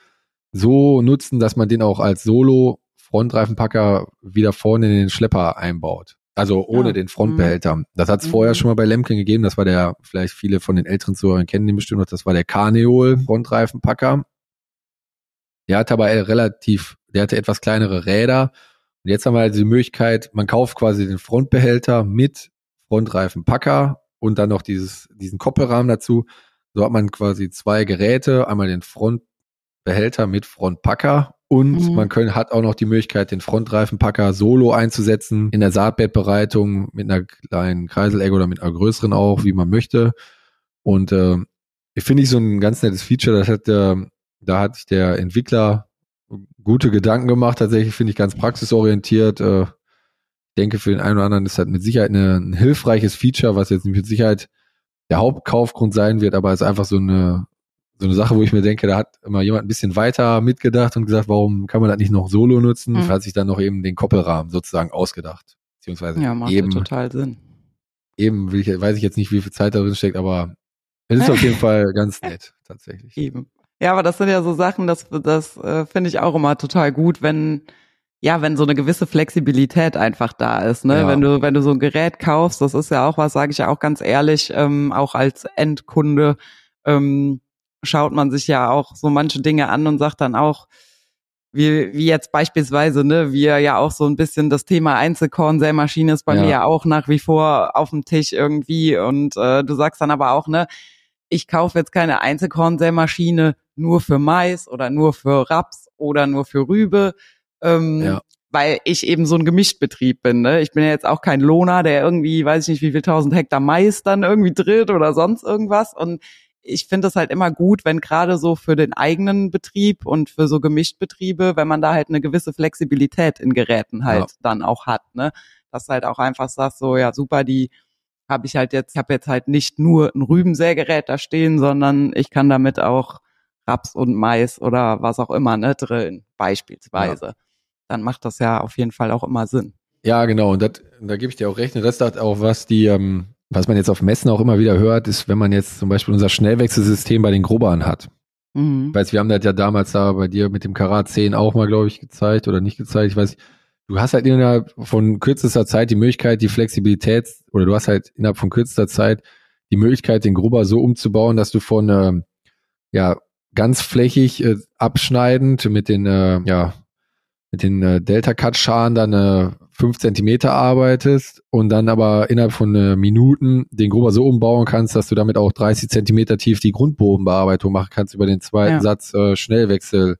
so nutzen, dass man den auch als Solo Frontreifenpacker wieder vorne in den Schlepper einbaut. Also ohne ja. den Frontbehälter. Das hat es mhm. vorher schon mal bei Lemken gegeben. Das war der, vielleicht viele von den älteren Zuhörern kennen den bestimmt noch, das war der Carneol Frontreifenpacker. Der hatte aber relativ, der hatte etwas kleinere Räder. Und jetzt haben wir halt die Möglichkeit, man kauft quasi den Frontbehälter mit Frontreifenpacker und dann noch dieses, diesen Koppelrahmen dazu. So hat man quasi zwei Geräte, einmal den Frontbehälter mit Frontpacker und mhm. man können, hat auch noch die Möglichkeit, den Frontreifenpacker solo einzusetzen in der Saatbettbereitung mit einer kleinen Kreiselegge oder mit einer größeren auch, wie man möchte. Und äh, ich finde ich so ein ganz nettes Feature, das hat äh, da hat sich der Entwickler gute Gedanken gemacht, tatsächlich finde ich ganz praxisorientiert. Äh, ich denke, für den einen oder anderen ist das mit Sicherheit eine, ein hilfreiches Feature, was jetzt nicht mit Sicherheit der Hauptkaufgrund sein wird, aber es ist einfach so eine so eine Sache, wo ich mir denke, da hat immer jemand ein bisschen weiter mitgedacht und gesagt, warum kann man das nicht noch solo nutzen? Mhm. Hat sich dann noch eben den Koppelrahmen sozusagen ausgedacht. Beziehungsweise ja, macht eben, total Sinn. Eben will ich, weiß ich jetzt nicht, wie viel Zeit da drin steckt, aber es ist auf jeden Fall ganz nett, tatsächlich. Eben. Ja, aber das sind ja so Sachen, das, das äh, finde ich auch immer total gut, wenn, ja, wenn so eine gewisse Flexibilität einfach da ist, ne? Ja. Wenn du, wenn du so ein Gerät kaufst, das ist ja auch was, sage ich ja auch ganz ehrlich, ähm, auch als Endkunde, ähm, schaut man sich ja auch so manche Dinge an und sagt dann auch, wie, wie jetzt beispielsweise, ne, wie ja auch so ein bisschen das Thema Einzelkorn-Sämaschine ist bei ja. mir ja auch nach wie vor auf dem Tisch irgendwie und äh, du sagst dann aber auch, ne, ich kaufe jetzt keine Einzelkorn-Sämaschine nur für Mais oder nur für Raps oder nur für Rübe, ähm, ja. weil ich eben so ein Gemischtbetrieb bin, ne? Ich bin ja jetzt auch kein Lohner, der irgendwie, weiß ich nicht, wie viel tausend Hektar Mais dann irgendwie drillt oder sonst irgendwas und ich finde es halt immer gut, wenn gerade so für den eigenen Betrieb und für so Gemischtbetriebe, wenn man da halt eine gewisse Flexibilität in Geräten halt ja. dann auch hat, ne? Dass halt auch einfach sagst, so ja super, die habe ich halt jetzt, ich habe jetzt halt nicht nur ein Rübensägerät da stehen, sondern ich kann damit auch Raps und Mais oder was auch immer, ne, drillen, beispielsweise. Ja. Dann macht das ja auf jeden Fall auch immer Sinn. Ja, genau, und das, da gebe ich dir auch recht. Und das ist auch, was die, ähm, was man jetzt auf Messen auch immer wieder hört, ist, wenn man jetzt zum Beispiel unser Schnellwechselsystem bei den Grubbern hat. Mhm. Ich weiß, wir haben das ja damals da bei dir mit dem Karat zehn auch mal, glaube ich, gezeigt oder nicht gezeigt. Ich weiß, du hast halt innerhalb von kürzester Zeit die Möglichkeit, die Flexibilität, oder du hast halt innerhalb von kürzester Zeit die Möglichkeit, den Grubber so umzubauen, dass du von, äh, ja, ganz flächig äh, abschneidend mit den, äh, ja, mit den äh, Delta-Cut-Scharen dann äh, fünf Zentimeter arbeitest und dann aber innerhalb von äh, Minuten den Grubber so umbauen kannst, dass du damit auch dreißig Zentimeter tief die Grundbodenbearbeitung machen kannst über den zweiten ja. Satz äh, Schnellwechselfüße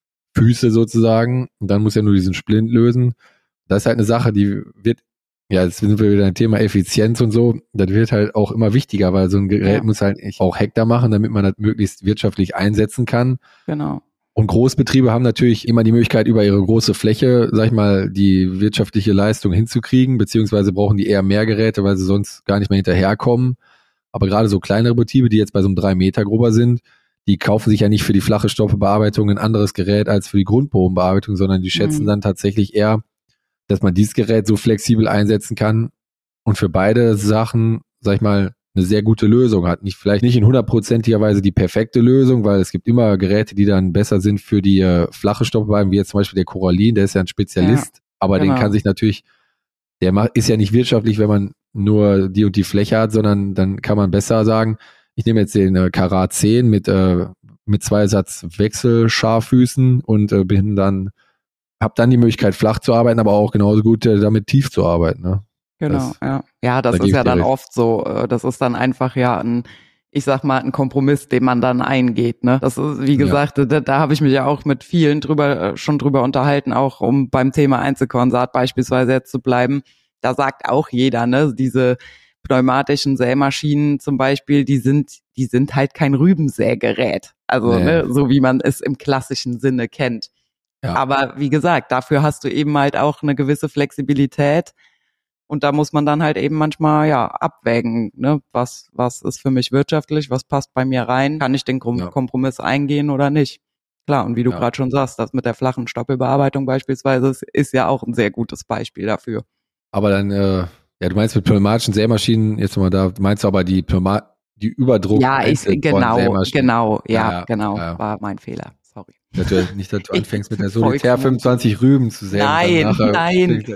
sozusagen. Und dann muss ja nur diesen Splint lösen. Das ist halt eine Sache, die wird, ja, jetzt sind wir wieder ein Thema Effizienz und so, das wird halt auch immer wichtiger, weil so ein Gerät ja. muss halt auch Hektar machen, damit man das möglichst wirtschaftlich einsetzen kann. Genau. Und Großbetriebe haben natürlich immer die Möglichkeit, über ihre große Fläche, sag ich mal, die wirtschaftliche Leistung hinzukriegen, beziehungsweise brauchen die eher mehr Geräte, weil sie sonst gar nicht mehr hinterherkommen. Aber gerade so kleinere Betriebe, die jetzt bei so einem drei Meter Grubber sind, die kaufen sich ja nicht für die flache Stoffbearbeitung ein anderes Gerät als für die Grundbodenbearbeitung, sondern die schätzen mhm. dann tatsächlich eher, dass man dieses Gerät so flexibel einsetzen kann und für beide Sachen, sag ich mal, eine sehr gute Lösung hat. Nicht, vielleicht nicht in hundertprozentiger Weise die perfekte Lösung, weil es gibt immer Geräte, die dann besser sind für die äh, flache Stoffbearbeitung, wie jetzt zum Beispiel der Corallin, der ist ja ein Spezialist, ja, aber genau. den kann sich natürlich, der macht, ist ja nicht wirtschaftlich, wenn man nur die und die Fläche hat, sondern dann kann man besser sagen, ich nehme jetzt den äh, Karat zehn mit, äh, mit zwei Satz Wechselscharfüßen und äh, bin dann, hab dann die Möglichkeit flach zu arbeiten, aber auch genauso gut äh, damit tief zu arbeiten, ne? Genau, das, ja. Ja, das da ist ja dann recht. Oft so, das ist dann einfach ja ein, ich sag mal, ein Kompromiss, den man dann eingeht, ne? Das ist, wie gesagt, ja. da, da habe ich mich ja auch mit vielen drüber, schon drüber unterhalten, auch um beim Thema Einzelkornsaat beispielsweise jetzt zu bleiben. Da sagt auch jeder, ne, diese pneumatischen Sämaschinen zum Beispiel, die sind, die sind halt kein Rübensägerät. Also, nee. ne, so wie man es im klassischen Sinne kennt. Ja. Aber wie gesagt, dafür hast du eben halt auch eine gewisse Flexibilität. Und da muss man dann halt eben manchmal ja abwägen, ne, was was ist für mich wirtschaftlich, was passt bei mir rein, kann ich den Kom- ja. Kompromiss eingehen oder nicht? Klar, und wie du ja. gerade schon sagst, das mit der flachen Stoppelbearbeitung beispielsweise ist, ist ja auch ein sehr gutes Beispiel dafür. Aber dann, äh, ja, du meinst mit pneumatischen Sämaschinen, jetzt mal da, meinst du aber die Pneuma- die Überdruck? Ja, ich, genau, genau, ja, ja genau, ja. war mein Fehler, sorry. Natürlich nicht, dass du anfängst mit der Solitär fünfundzwanzig Rüben zu säen. Nein, nein.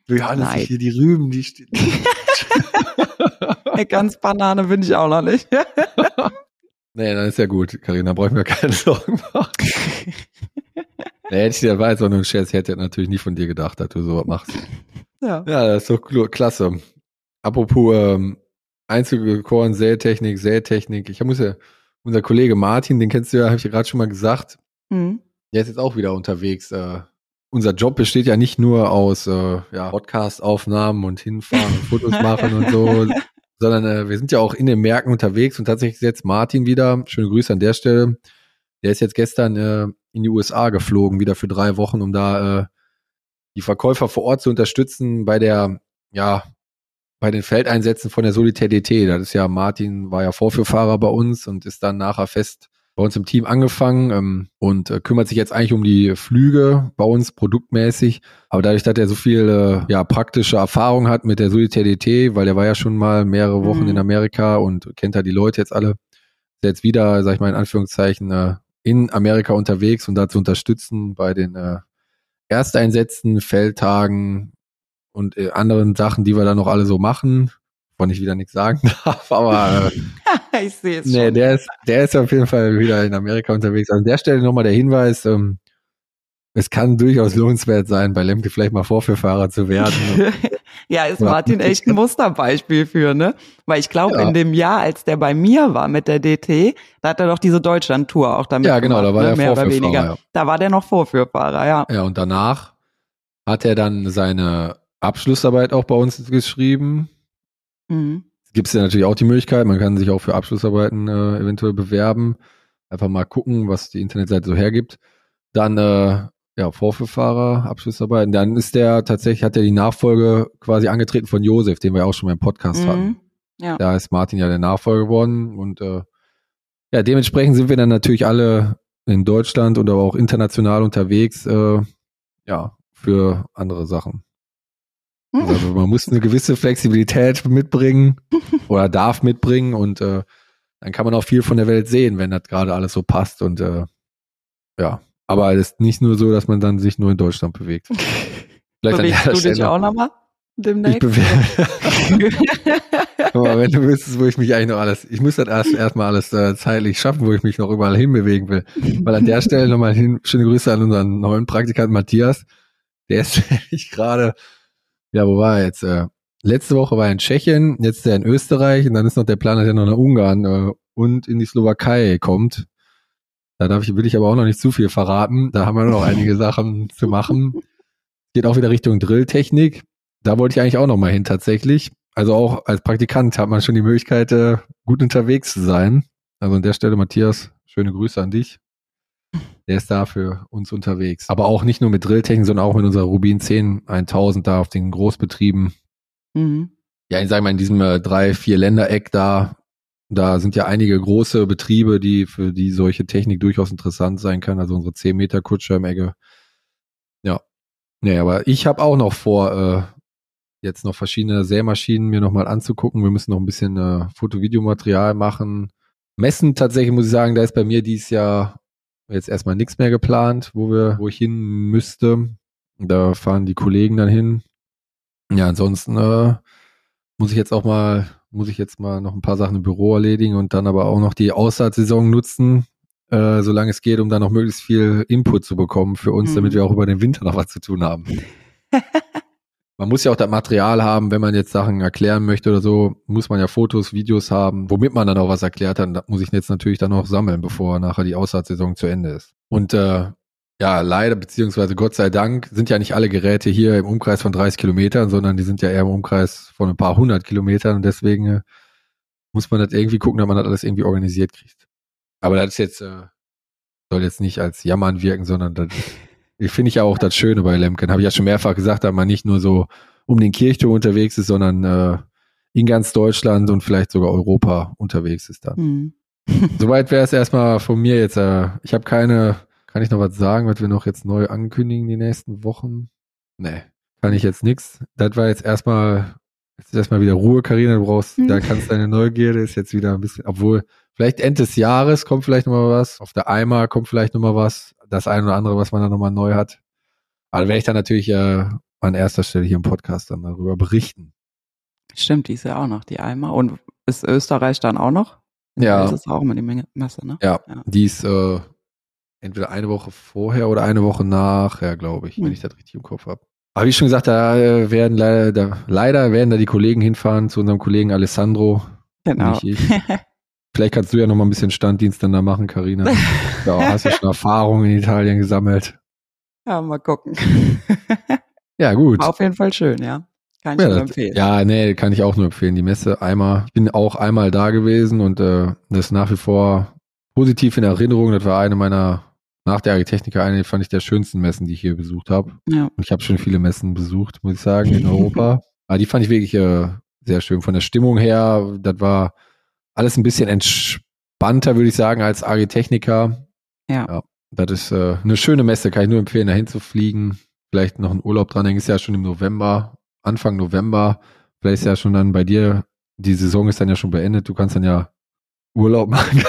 Johannes, hier die Rüben, die stehen. Ganz Banane bin ich auch noch nicht. Nee, dann ist ja gut, Carina, brauche ich mir keine Sorgen machen. Nee, hätte ich dir, war jetzt auch nur ein Scherz, ich hätte natürlich nie von dir gedacht, dass du sowas machst. Ja. Ja, das ist doch klasse. Apropos ähm, Einzelgekoren, Sätechnik, Sätechnik. Ich muss ja, unser Kollege Martin, den kennst du ja, habe ich ja gerade schon mal gesagt, mhm. Der ist jetzt auch wieder unterwegs. Äh, unser Job besteht ja nicht nur aus äh, ja, Podcast-Aufnahmen und hinfahren und Fotos machen und so, sondern äh, wir sind ja auch in den Märkten unterwegs und tatsächlich ist jetzt Martin wieder, schöne Grüße an der Stelle, der ist jetzt gestern äh, in die U S A geflogen, wieder für drei Wochen, um da äh, die Verkäufer vor Ort zu unterstützen bei der, ja, bei den Feldeinsätzen von der Solitaire D T. Das ist ja, Martin war ja Vorführfahrer bei uns und ist dann nachher fest bei uns im Team angefangen ähm, und äh, kümmert sich jetzt eigentlich um die Flüge bei uns produktmäßig. Aber dadurch, dass er so viel äh, ja, praktische Erfahrung hat mit der Solitaire D T, weil er war ja schon mal mehrere Wochen mhm. in Amerika und kennt da die Leute jetzt alle, ist jetzt wieder, sag ich mal in Anführungszeichen, äh, in Amerika unterwegs und da zu unterstützen bei den äh, Ersteinsätzen, Feldtagen und äh, anderen Sachen, die wir da noch alle so machen, wovon ich wieder nichts sagen darf, aber äh, ich sehe es nee, schon. der ist, der ist auf jeden Fall wieder in Amerika unterwegs. An der Stelle nochmal der Hinweis, ähm, es kann durchaus lohnenswert sein, bei Lemke vielleicht mal Vorführfahrer zu werden. Ja, ist Martin echt ein Musterbeispiel für, ne? Weil ich glaube, ja. in dem Jahr, als der bei mir war mit der D T, da hat er doch diese Deutschland-Tour auch damit Ja, genau, gemacht, da war ne? der Mehr Vorführfahrer. Oder weniger. Ja. Da war der noch Vorführfahrer, ja. Ja, und danach hat er dann seine Abschlussarbeit auch bei uns geschrieben. Mhm. Gibt es ja natürlich auch die Möglichkeit, man kann sich auch für Abschlussarbeiten äh, eventuell bewerben. Einfach mal gucken, was die Internetseite so hergibt. Dann äh, ja, Vorführfahrer, Abschlussarbeiten. Dann ist der tatsächlich, hat er die Nachfolge quasi angetreten von Josef, den wir auch schon mal im Podcast mhm. hatten. Ja. Da ist Martin ja der Nachfolger geworden und äh, ja, dementsprechend sind wir dann natürlich alle in Deutschland und aber auch international unterwegs, äh, ja, für andere Sachen. Also man muss eine gewisse Flexibilität mitbringen oder darf mitbringen und äh, dann kann man auch viel von der Welt sehen, wenn das gerade alles so passt und äh, ja. Aber es ist nicht nur so, dass man dann sich nur in Deutschland bewegt. Vielleicht Bewegst du dich auch nochmal demnächst? Ich bewege. Guck mal, wenn du wüsstest, wo ich mich eigentlich noch alles, ich muss das erst erstmal alles äh, zeitlich schaffen, wo ich mich noch überall hinbewegen will. Weil an der Stelle nochmal hin, schöne Grüße an unseren neuen Praktikanten Matthias. Der ist nämlich gerade, ja, wo war er jetzt? Äh, letzte Woche war er in Tschechien, jetzt ist er in Österreich und dann ist noch der Plan, dass er noch nach Ungarn äh, und in die Slowakei kommt. Da darf ich, will ich aber auch noch nicht zu viel verraten. Da haben wir noch einige Sachen zu machen. Geht auch wieder Richtung Drilltechnik. Da wollte ich eigentlich auch noch mal hin tatsächlich. Also auch als Praktikant hat man schon die Möglichkeit, gut unterwegs zu sein. Also an der Stelle, Matthias, schöne Grüße an dich. Der ist da für uns unterwegs. Aber auch nicht nur mit Drilltechnik, sondern auch mit unserer Rubin zehn tausend da auf den Großbetrieben. Mhm. Ja, ich sage mal, in diesem äh, drei, vier Ländereck da, Da sind ja einige große Betriebe, die für die solche Technik durchaus interessant sein kann. Also unsere zehn Meter Kutscher im Egge. Ja. Nee, aber ich habe auch noch vor, äh, jetzt noch verschiedene Sämaschinen mir nochmal anzugucken. Wir müssen noch ein bisschen äh, Foto-Videomaterial machen. Messen tatsächlich, muss ich sagen, da ist bei mir dieses Jahr jetzt erstmal nichts mehr geplant, wo wir, wo ich hin müsste. Da fahren die Kollegen dann hin. Ja, ansonsten äh, muss ich jetzt auch mal muss ich jetzt mal noch ein paar Sachen im Büro erledigen und dann aber auch noch die Aussaatsaison nutzen, äh, solange es geht, um da noch möglichst viel Input zu bekommen für uns, mhm. damit wir auch über den Winter noch was zu tun haben. Man muss ja auch das Material haben, wenn man jetzt Sachen erklären möchte oder so, muss man ja Fotos, Videos haben, womit man dann auch was erklärt hat. Das muss ich jetzt natürlich dann noch sammeln, bevor nachher die Aussaatsaison zu Ende ist. Und äh, ja, leider, beziehungsweise Gott sei Dank, sind ja nicht alle Geräte hier im Umkreis von dreißig Kilometern, sondern die sind ja eher im Umkreis von ein paar hundert Kilometern und deswegen äh, muss man das irgendwie gucken, dass man das alles irgendwie organisiert kriegt. Aber das ist jetzt, äh, soll jetzt nicht als Jammern wirken, sondern das finde ich ja auch das Schöne bei Lemken. Habe ich ja schon mehrfach gesagt, dass man nicht nur so um den Kirchturm unterwegs ist, sondern äh, in ganz Deutschland und vielleicht sogar Europa unterwegs ist dann. Hm. Soweit wäre es erstmal von mir jetzt. Äh, ich habe keine... Kann ich noch was sagen, was wir noch jetzt neu ankündigen die nächsten Wochen? Nee, kann ich jetzt nix. Das war jetzt erstmal, jetzt ist erstmal wieder Ruhe, Carina, du brauchst, mhm. da kannst deine Neugierde, ist jetzt wieder ein bisschen, obwohl, vielleicht Ende des Jahres kommt vielleicht nochmal was, auf der Eimer kommt vielleicht nochmal was, das eine oder andere, was man da nochmal neu hat. Aber da werde ich dann natürlich äh, an erster Stelle hier im Podcast dann darüber berichten. Stimmt, die ist ja auch noch, die Eimer. Und ist Österreich dann auch noch? Ja. Das ist auch immer die Menge Messe, ne? Ja, ja. Die ist äh, entweder eine Woche vorher oder eine Woche nachher, glaube ich, hm. wenn ich das richtig im Kopf habe. Aber wie schon gesagt, da werden leider, da, leider werden da die Kollegen hinfahren, zu unserem Kollegen Alessandro. Genau. Nicht ich. Vielleicht kannst du ja noch mal ein bisschen Standdienst dann da machen, Carina. Da hast du schon Erfahrung in Italien gesammelt. Ja, mal gucken. Ja, gut. War auf jeden Fall schön, ja. Kann ich ja, nur das, empfehlen. Ja, nee, kann ich auch nur empfehlen. Die Messe einmal. Ich bin auch einmal da gewesen und äh, das ist nach wie vor positiv in Erinnerung. Das war eine meiner, nach der Agritechnica, eine, fand ich der schönsten Messen, die ich hier besucht habe. Ja. Und ich habe schon viele Messen besucht, muss ich sagen, in Europa. Aber die fand ich wirklich äh, sehr schön. Von der Stimmung her, das war alles ein bisschen entspannter, würde ich sagen, als Agritechnica. Ja. ja das ist äh, eine schöne Messe, kann ich nur empfehlen, dahin zu fliegen. Vielleicht noch einen Urlaub dranhängen, ist ja schon im November. Anfang November, vielleicht ist ja schon dann bei dir, die Saison ist dann ja schon beendet, du kannst dann ja Urlaub machen.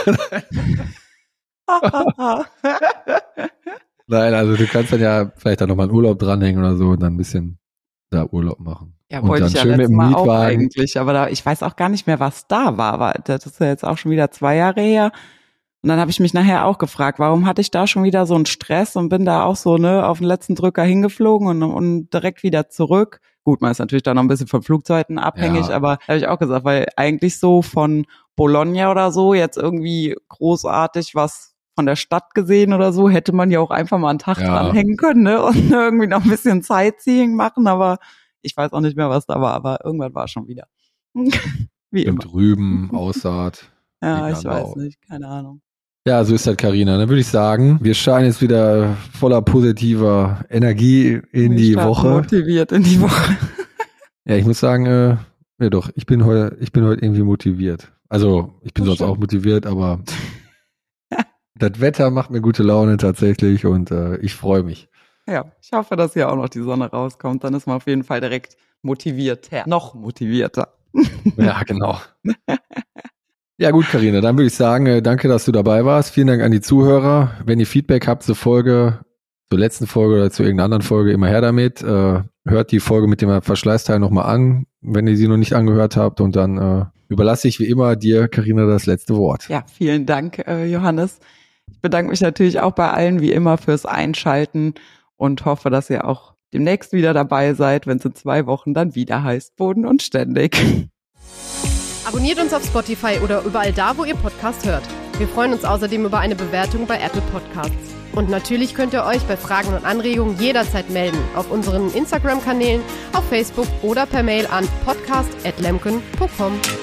Nein, also du kannst dann ja vielleicht dann nochmal einen Urlaub dranhängen oder so und dann ein bisschen da Urlaub machen. Ja, wollte ich ja letztes Mal auch eigentlich, aber da, ich weiß auch gar nicht mehr, was da war, aber das ist ja jetzt auch schon wieder zwei Jahre her. Und dann habe ich mich nachher auch gefragt, warum hatte ich da schon wieder so einen Stress und bin da auch so ne auf den letzten Drücker hingeflogen und, und direkt wieder zurück. Gut, man ist natürlich da noch ein bisschen von Flugzeiten abhängig, ja. aber habe ich auch gesagt, weil eigentlich so von Bologna oder so jetzt irgendwie großartig was von der Stadt gesehen oder so, hätte man ja auch einfach mal einen Tag ja. dranhängen können, ne? Und irgendwie noch ein bisschen Sightseeing machen, aber ich weiß auch nicht mehr, was da war, aber irgendwann war es schon wieder. Wie immer. Mit Rüben, Aussaat. Ja, ich weiß nicht, keine Ahnung. Ja, so ist das, Carina. Dann würde ich sagen, wir scheinen jetzt wieder voller positiver Energie in die Woche. Motiviert in die Woche. Ja, ich muss sagen, äh, ja doch, ich bin heute, ich bin heute irgendwie motiviert. Also, ich bin sonst schön. Auch motiviert, aber das Wetter macht mir gute Laune tatsächlich und äh, ich freue mich. Ja, ich hoffe, dass hier auch noch die Sonne rauskommt. Dann ist man auf jeden Fall direkt motivierter. Noch motivierter. Ja, genau. Ja gut, Carina, dann würde ich sagen, äh, danke, dass du dabei warst. Vielen Dank an die Zuhörer. Wenn ihr Feedback habt zur Folge, zur letzten Folge oder zu irgendeiner anderen Folge, immer her damit. Äh, hört die Folge mit dem Verschleißteil nochmal an, wenn ihr sie noch nicht angehört habt. Und dann äh, überlasse ich wie immer dir, Carina, das letzte Wort. Ja, vielen Dank, äh, Johannes. Ich bedanke mich natürlich auch bei allen wie immer fürs Einschalten und hoffe, dass ihr auch demnächst wieder dabei seid, wenn es in zwei Wochen dann wieder heißt Boden und Ständig. Abonniert uns auf Spotify oder überall da, wo ihr Podcast hört. Wir freuen uns außerdem über eine Bewertung bei Apple Podcasts. Und natürlich könnt ihr euch bei Fragen und Anregungen jederzeit melden auf unseren Instagram-Kanälen, auf Facebook oder per Mail an podcast at lemken punkt com.